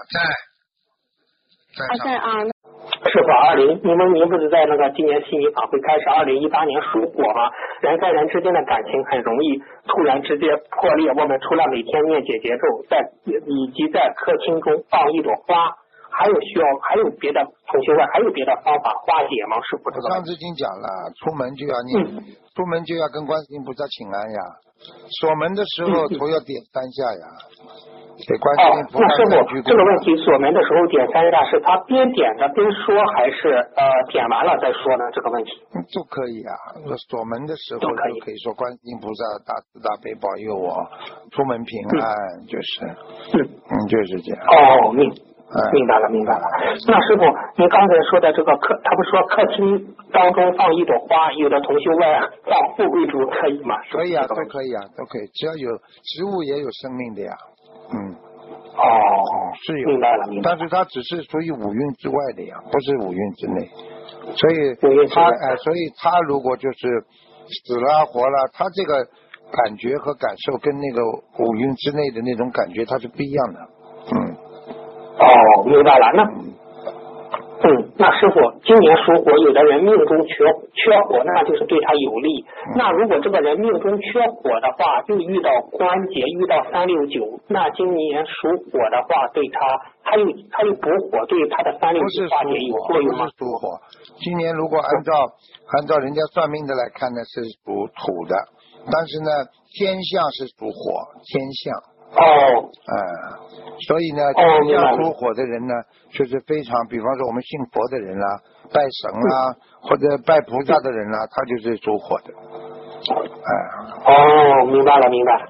在师傅您不是在那个今年悉尼法会开始2018年属火吗？人跟人之间的感情很容易突然之间破裂，我们除了每天念解结咒，以及在客厅中放一朵花，还有别的同学问，还有别的方法化解吗？师傅，这个上次已经讲了，出门就要念，出门就要跟观世音菩萨请安呀，锁门的时候头要点3下呀，给观世音菩萨。 那师傅，这个问题锁门的时候点3下，是他边点着边说，还是点完了再说呢？这个问题都可以啊，锁门的时候就可以说观世音菩萨大慈大悲保佑我出门平安，就是就是这样。 明白了。那师傅，您刚才说的这个他不是说客厅当中放一朵花，有的同学问放富贵竹可以吗？ 可以啊，都可以，只要有植物也有生命的呀。是有。 明白了。 但是它只是属于5蕴之外的呀，不是5蕴之内。所以他如果就是死了活了，他这个感觉和感受跟那个5蕴之内的那种感觉它是不一样的。 明白了。那师傅，今年属火，有的人命中缺火，那就是对他有利。那如果这个人命中缺火的话，就遇到关节，遇到369，那今年属火的话，对他有补火，对他的369化解有作用吗？ 不是属火，今年如果按照人家算命的来看呢，是属土的，但是呢，天象是属火，天象。所以呢，天象属火的人呢，就是非常，比方说我们信佛的人啦，拜神啦，或者拜菩萨的人啦，他就是属火的。 明白了。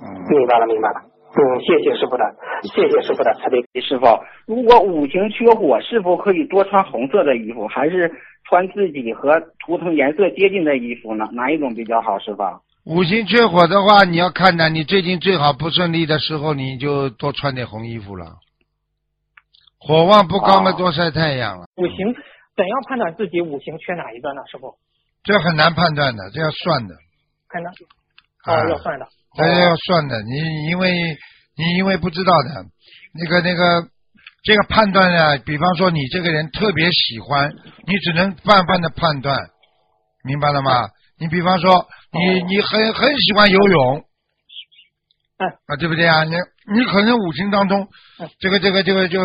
谢谢师傅的慈悲。 师傅，如果五行缺火，是否可以多穿红色的衣服，还是穿自己和图腾颜色接近的衣服呢？哪一种比较好，师傅？ 五行缺火的话，你要看的，你最近最好不顺利的时候，你就多穿点红衣服了。火旺不高嘛，多晒太阳了。 五行怎样判断自己五行缺哪一个呢？师傅？ 这很难判断的，这要算的。 很难。要算的。 大家要算的。你因为不知道的，那个这个判断呢，比方说你这个人特别喜欢，你只能泛泛的判断，明白了吗？你比方说你很喜欢游泳，啊，对不对啊？你可能五行当中，这个就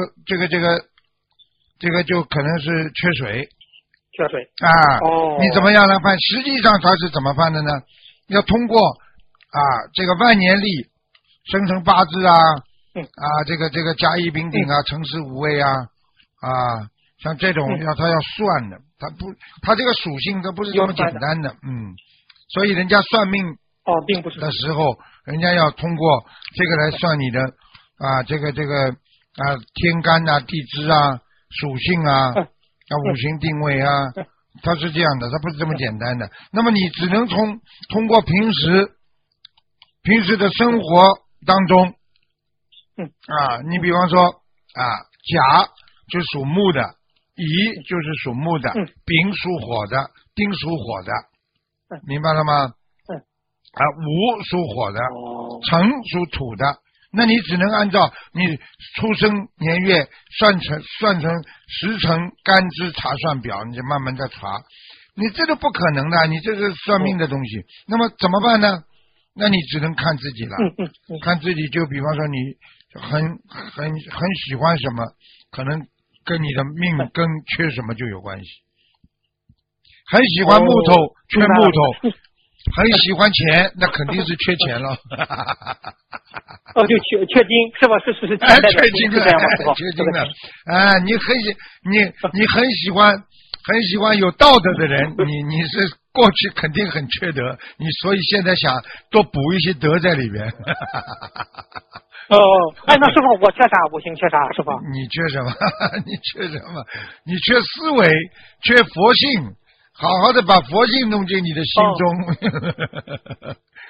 可能是缺水。 缺水啊，你怎么样来判？实际上它是怎么判的呢？要通过这个万年历生成八字这个甲乙丙丁辰时午未像这种他要算的，他这个属性它不是这么简单的，所以人家算命并不是的时候，人家要通过这个来算你的这个天干地支属性五行定位它是这样的，它不是这么简单的。那么你只能通过平时的生活当中，你比方说甲就属木的，乙就是属木的，丙属火的，丁属火的，明白了吗？午属火的，辰属土的。那你只能按照你出生年月算成时辰干支查算表，你就慢慢的查，你这个不可能的，你这是算命的东西。那么怎么办呢？那你只能看自己了，看自己。就比方说你很喜欢什么，可能跟你的命根缺什么就有关系。很喜欢木头，缺木头。很喜欢钱，那肯定是缺钱了。 就缺金，是吧？是缺金的， 缺金的。你很喜欢有道德的人，你是过去肯定很缺德，你所以现在想多补一些德在里边。 那师傅我缺啥？五行缺啥？师傅你缺什么？你缺思维，缺佛性。好好的把佛性弄进你的心中。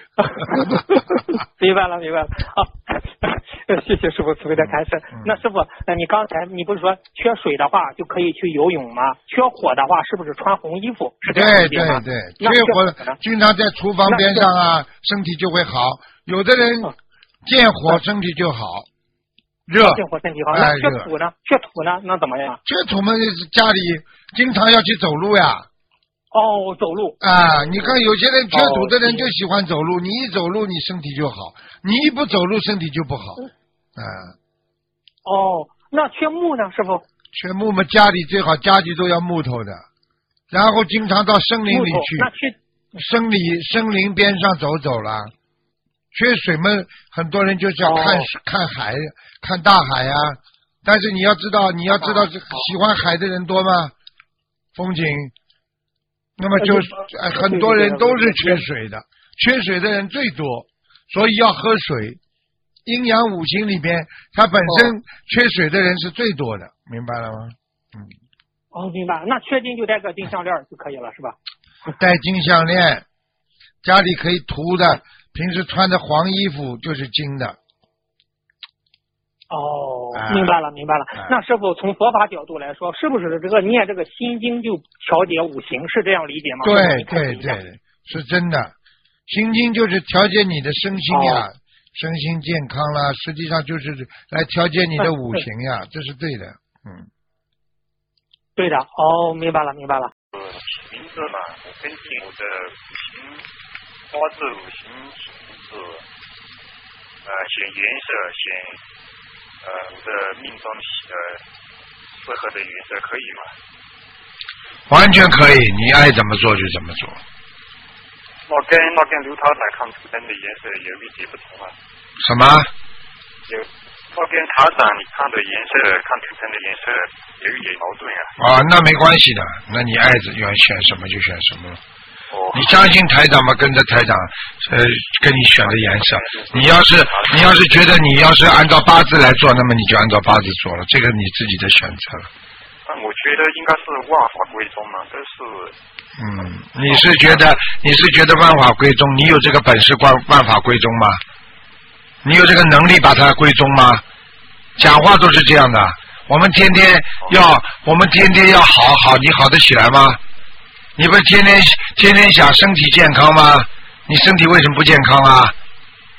明白了。谢谢师傅慈悲的开示。那师傅，你刚才你不是说缺水的话就可以去游泳吗？缺火的话是不是穿红衣服？是这样理解吗？ 对，缺火经常在厨房边上身体就会好。有的人见火身体就好，热。 见火身体好。那缺土呢？那怎么样？ 缺土嘛，家里经常要去走路呀。 走路你看有些人缺土的人就喜欢走路，你一走路你身体就好，你一不走路身体就不好。 那缺木呢，师傅？ 缺木嘛，家里最好家里都要木头的，然后经常到森林里去，森林边上走了。缺水嘛，很多人就是要看海，看大海但是你要知道喜欢海的人多吗？风景。那么就很多人都是缺水的，缺水的人最多，所以要喝水。阴阳五行里边，它本身缺水的人是最多的，明白了吗？ 明白。那缺金就戴个金项链就可以了，是吧？ 戴金项链，家里可以涂的，平时穿的黄衣服就是金的。 明白了。那师傅从佛法角度来说，是不是这个念这个心经就调节五行，是这样理解吗？ 对，是真的。心经就是调节你的身心身心健康啦，实际上就是来调节你的五行这是对的。 对的。明白了。 名字嘛，根据我的五行八字五行是选颜色选。我的命中适合的颜色可以吗？ 完全可以，你爱怎么做就怎么做。 我跟刘涛来看图腾的颜色有一点不同什么？ 我跟台长你看的颜色，看图腾的颜色有一点矛盾那没关系的，那你爱选什么就选什么。你相信台长吗？跟着台长，跟你选的颜色。你要是觉得你要是按照八字来做，那么你就按照八字做了，这个你自己的选择了。 我觉得应该是万法归宗嘛，都是。 你是觉得万法归宗？你有这个本事万法归宗吗？你有这个能力把它归宗吗？讲话都是这样的。我们天天要好，你好得起来吗？你不是天天想身体健康吗？你身体为什么不健康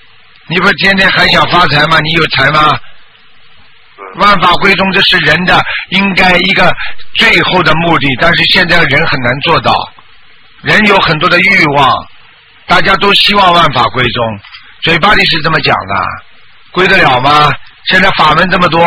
你不是天天还想发财吗？你有财吗？万法归宗，这是人的应该一个最后的目的，但是现在人很难做到。人有很多的欲望，大家都希望万法归宗，嘴巴里是这么讲的，归得了吗？现在法门这么多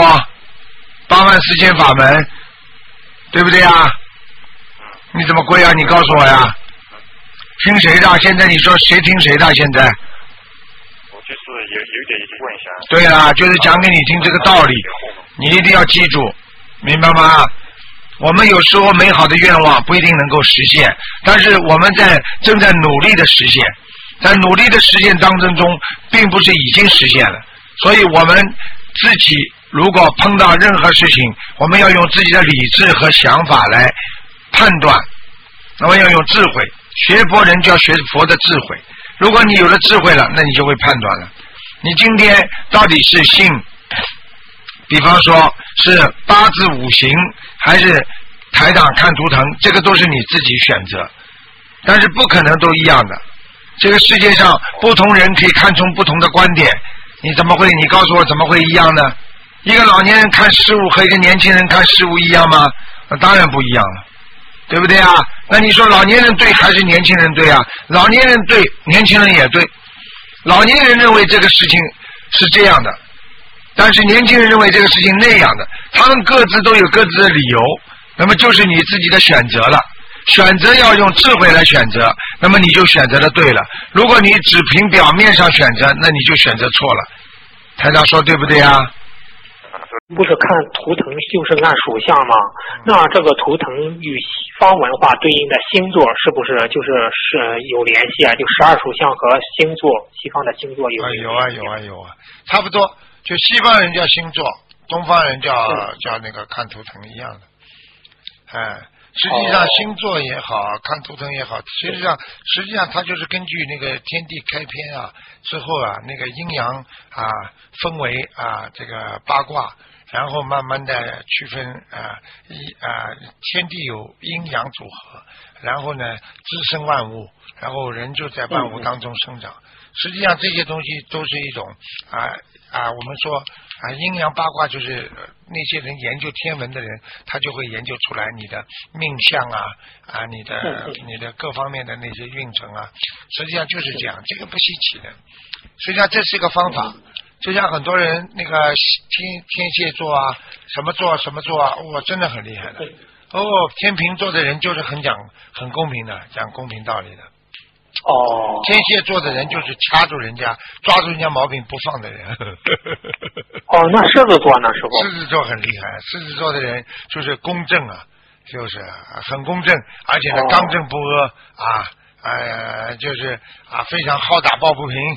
，84000法门，对不对啊？你怎么归啊？你告诉我呀。听谁的？现在你说谁听谁的？现在？ 我就是有点疑问一下。 对啦，就是讲给你听这个道理，你一定要记住，明白吗？我们有时候美好的愿望不一定能够实现，但是我们正在努力的实现，在努力的实现当中，并不是已经实现了。所以我们自己如果碰到任何事情，我们要用自己的理智和想法来判断，那么要用智慧。学佛人就要学佛的智慧，如果你有了智慧了，那你就会判断了。你今天到底是信，比方说是八字五行，还是台长看图腾，这个都是你自己选择，但是不可能都一样的。这个世界上不同人可以看从不同的观点，你告诉我怎么会一样呢？一个老年人看事物和一个年轻人看事物一样吗？那当然不一样了，对不对啊？那你说老年人对还是年轻人对啊？老年人对，年轻人也对。老年人认为这个事情是这样的，但是年轻人认为这个事情那样的，他们各自都有各自的理由，那么就是你自己的选择了。选择要用智慧来选择，那么你就选择的对了。如果你只凭表面上选择，那你就选择错了。台长说对不对啊？ 不是看图腾就是按属相吗？那这个图腾与西方文化对应的星座是不是就是有联系啊？就12属相和星座，西方的星座有啊，差不多。就西方人叫星座，东方人叫那个看图腾一样的。实际上星座也好，看图腾也好，实际上它就是根据那个天地开篇啊之后啊，那个阴阳啊分为这个八卦，然后慢慢的区分天地有阴阳组合，然后呢滋生万物，然后人就在万物当中生长。实际上这些东西都是一种我们说阴阳八卦，就是那些人研究天文的人，他就会研究出来你的命相你的各方面的那些运程啊，实际上就是这样，这个不稀奇的。实际上这是一个方法，就像很多人那个天蝎座啊，什么座啊，哇，真的很厉害的。天秤座的人就是很公平的，讲公平道理的。天蝎座的人就是掐住人家，抓住人家毛病不放的人。 那狮子座呢，师傅？ 狮子座很厉害，狮子座的人就是公正啊，就是很公正，而且呢刚正不阿就是非常好打抱不平，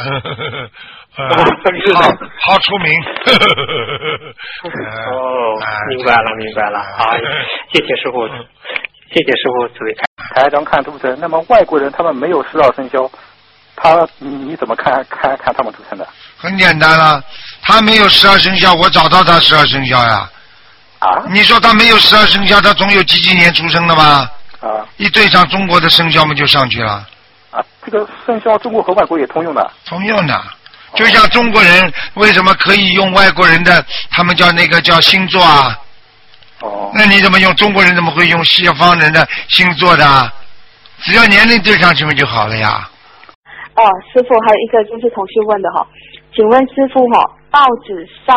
好出名。 明白了。好，谢谢师傅。谢谢师傅慈悲开台长看图腾。那么外国人他们没有12生肖，你怎么看他们图腾的？ 很简单了，他没有12生肖，我找到他12生肖呀。你说他没有12生肖，他总有几年出生的吗？一对上中国的生肖嘛就上去了。 这个生肖中国和外国也通用的。 通用的，就像中国人为什么可以用外国人的，他们叫星座啊？那你怎么用中国人怎么会用西方人的星座的？只要年龄对上去嘛就好了呀。 师傅还有一个就是同学问的请问师傅报纸上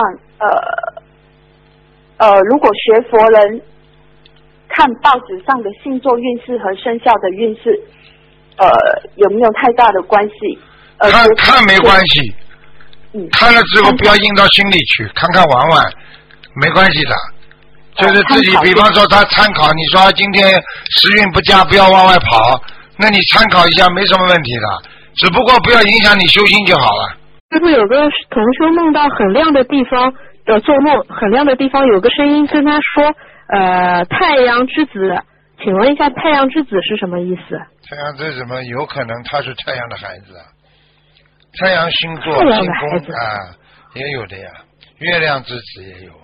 如果学佛人看报纸上的星座运势和生肖的运势有没有太大的关系？ 看没关系，看了之后不要印到心里去，看玩没关系的。就是自己比方说他参考，你说今天时运不佳不要往外跑，那你参考一下没什么问题的，只不过不要影响你修心就好了。 师傅，有个同修梦到很亮的地方做梦，很亮的地方有个声音跟他说太阳之子，请问一下太阳之子是什么意思？太阳之子嘛，有可能他是太阳的孩子，太阳星座星宫也有的呀，月亮之子也有。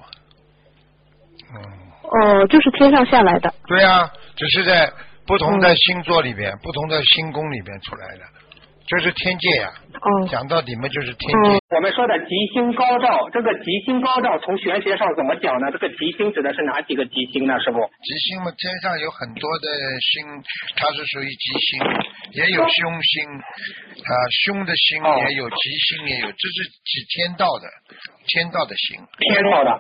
就是天上下来的。对啊，只是在不同的星座里边、不同的星宫里边出来的。 就是天界呀。讲到底嘛，就是天界。 我们说的吉星高照，这个吉星高照从玄学上怎么讲呢？这个吉星指的是哪几个吉星呢？师傅？ 吉星嘛，天上有很多的星，它是属于吉星，也有凶星啊，凶的星也有，吉星也有，这是指天道的星。 天道的。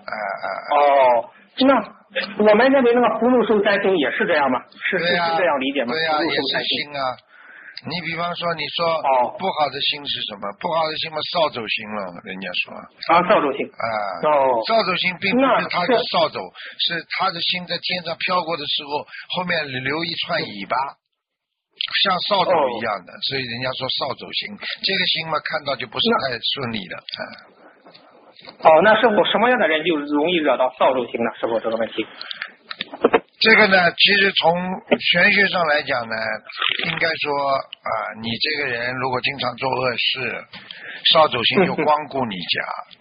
那我们认为那个福禄寿三星也是这样吗？是这样理解吗？ 对呀，也是星啊。你比方说，你说不好的星是什么？不好的星嘛，扫帚星了，人家说。 扫帚星。 扫帚星并不是它的扫帚，是它的星在天上飘过的时候，后面留一串尾巴，像扫帚一样的，所以人家说扫帚星。这个星嘛，看到就不是太顺利的。 那师傅什么样的人就容易惹到扫帚星呢？师傅这个问题。 这个呢，其实从玄学上来讲呢，应该说你这个人如果经常做恶事，扫帚星就光顾你家，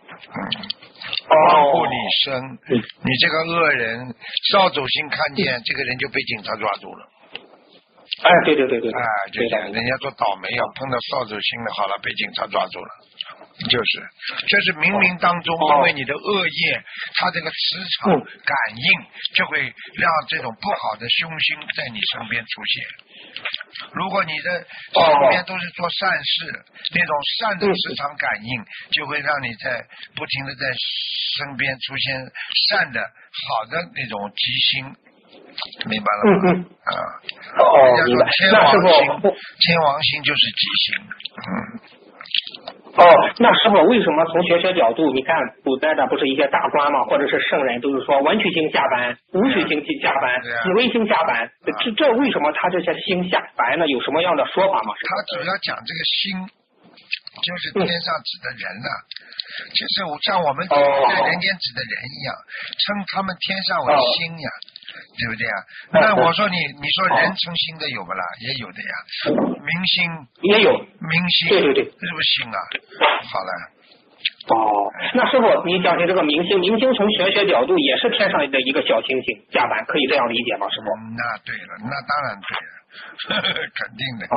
光顾你身，你这个恶人，扫帚星看见这个人就被警察抓住了。 对。就这样，人家说倒霉碰到扫帚星的，好了，被警察抓住了。这是冥冥当中，因为你的恶业，它这个磁场感应就会让这种不好的凶星在你身边出现。如果你的身边都是做善事，那种善的磁场感应就会让你在不停的在身边出现善的好的那种吉星，明白了吗？人家说天王星就是吉星。 那师傅为什么从玄学角度，你看古代的不是一些大官嘛，或者是圣人都是说文曲星下凡，武曲星下凡，紫微星下凡，这为什么他这些星下凡呢？有什么样的说法吗？ 他主要讲这个星，就是天上指的人呐，就是像我们在人间指的人一样，称他们天上为星呀。对不对啊？那我说你说人成星的有不啦？也有的呀，明星也有， 明星对， 这是不是星啊？好了。 那师傅，你讲起这个明星从玄学角度也是天上的一个小星星下凡，可以这样理解吗？师傅？ 那对了，那当然对了，肯定的。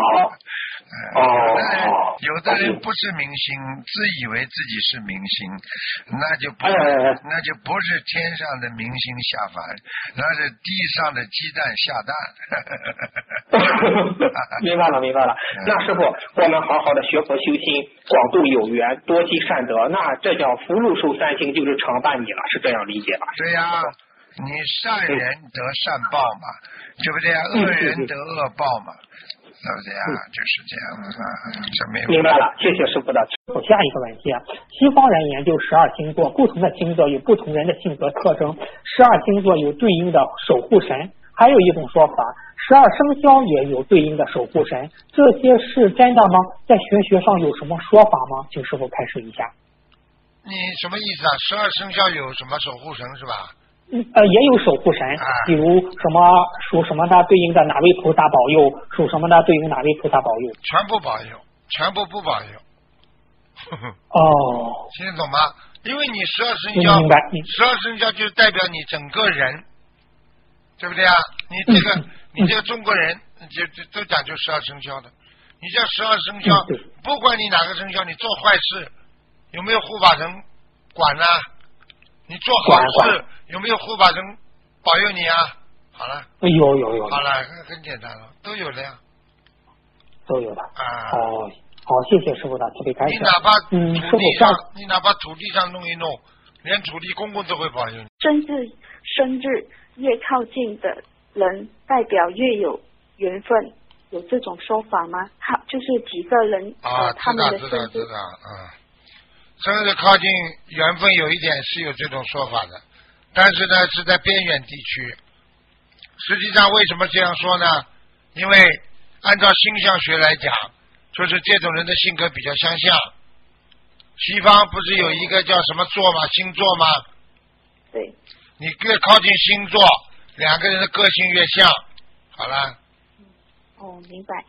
有的人不是明星，自以为自己是明星，那就不是天上的明星下凡，那是地上的鸡蛋下蛋。 明白了。那师傅，我们好好的学佛修心，广度有缘，多积善德，那这叫福禄寿三星就是常伴你了，是这样理解吧？ 对呀，你善人得善报嘛，对不对呀？恶人得恶报嘛。对不对啊？就是这样明白了，谢谢师傅的。下一个问题，西方人研究12星座，不同的星座有不同人的性格特征，12星座有对应的守护神，还有一种说法，12生肖也有对应的守护神，这些是真的吗？在玄学上有什么说法吗？请师傅开示一下。 你什么意思啊？12生肖有什么守护神是吧？ 也有守护神，比如什么属什么的对应的哪位菩萨保佑，属什么的对应哪位菩萨保佑， 全部保佑，全部不保佑。听得懂吗？因为你12生肖，12生肖就是代表你整个人，对不对啊？你这个中国人就都讲究12生肖的，你这12生肖，不管你哪个生肖，你做坏事有没有护法神管呢？你做好事有没有护法神保佑你啊？好了， 有， 好了，很简单了，都有的呀， 都有的。好，谢谢师傅的慈悲开示。 你哪怕土地上弄一弄，连土地公公都会保佑你。 生日越靠近的人，代表越有缘分，有这种说法吗？就是几个人他们的生日。 知道。生日靠近缘分有一点是有这种说法的，但是呢是在边远地区。实际上为什么这样说呢？因为按照星象学来讲，就是这种人的性格比较相像。西方不是有一个叫什么座吗？星座吗？ 对。 你越靠近星座，两个人的个性越像。好了。 明白。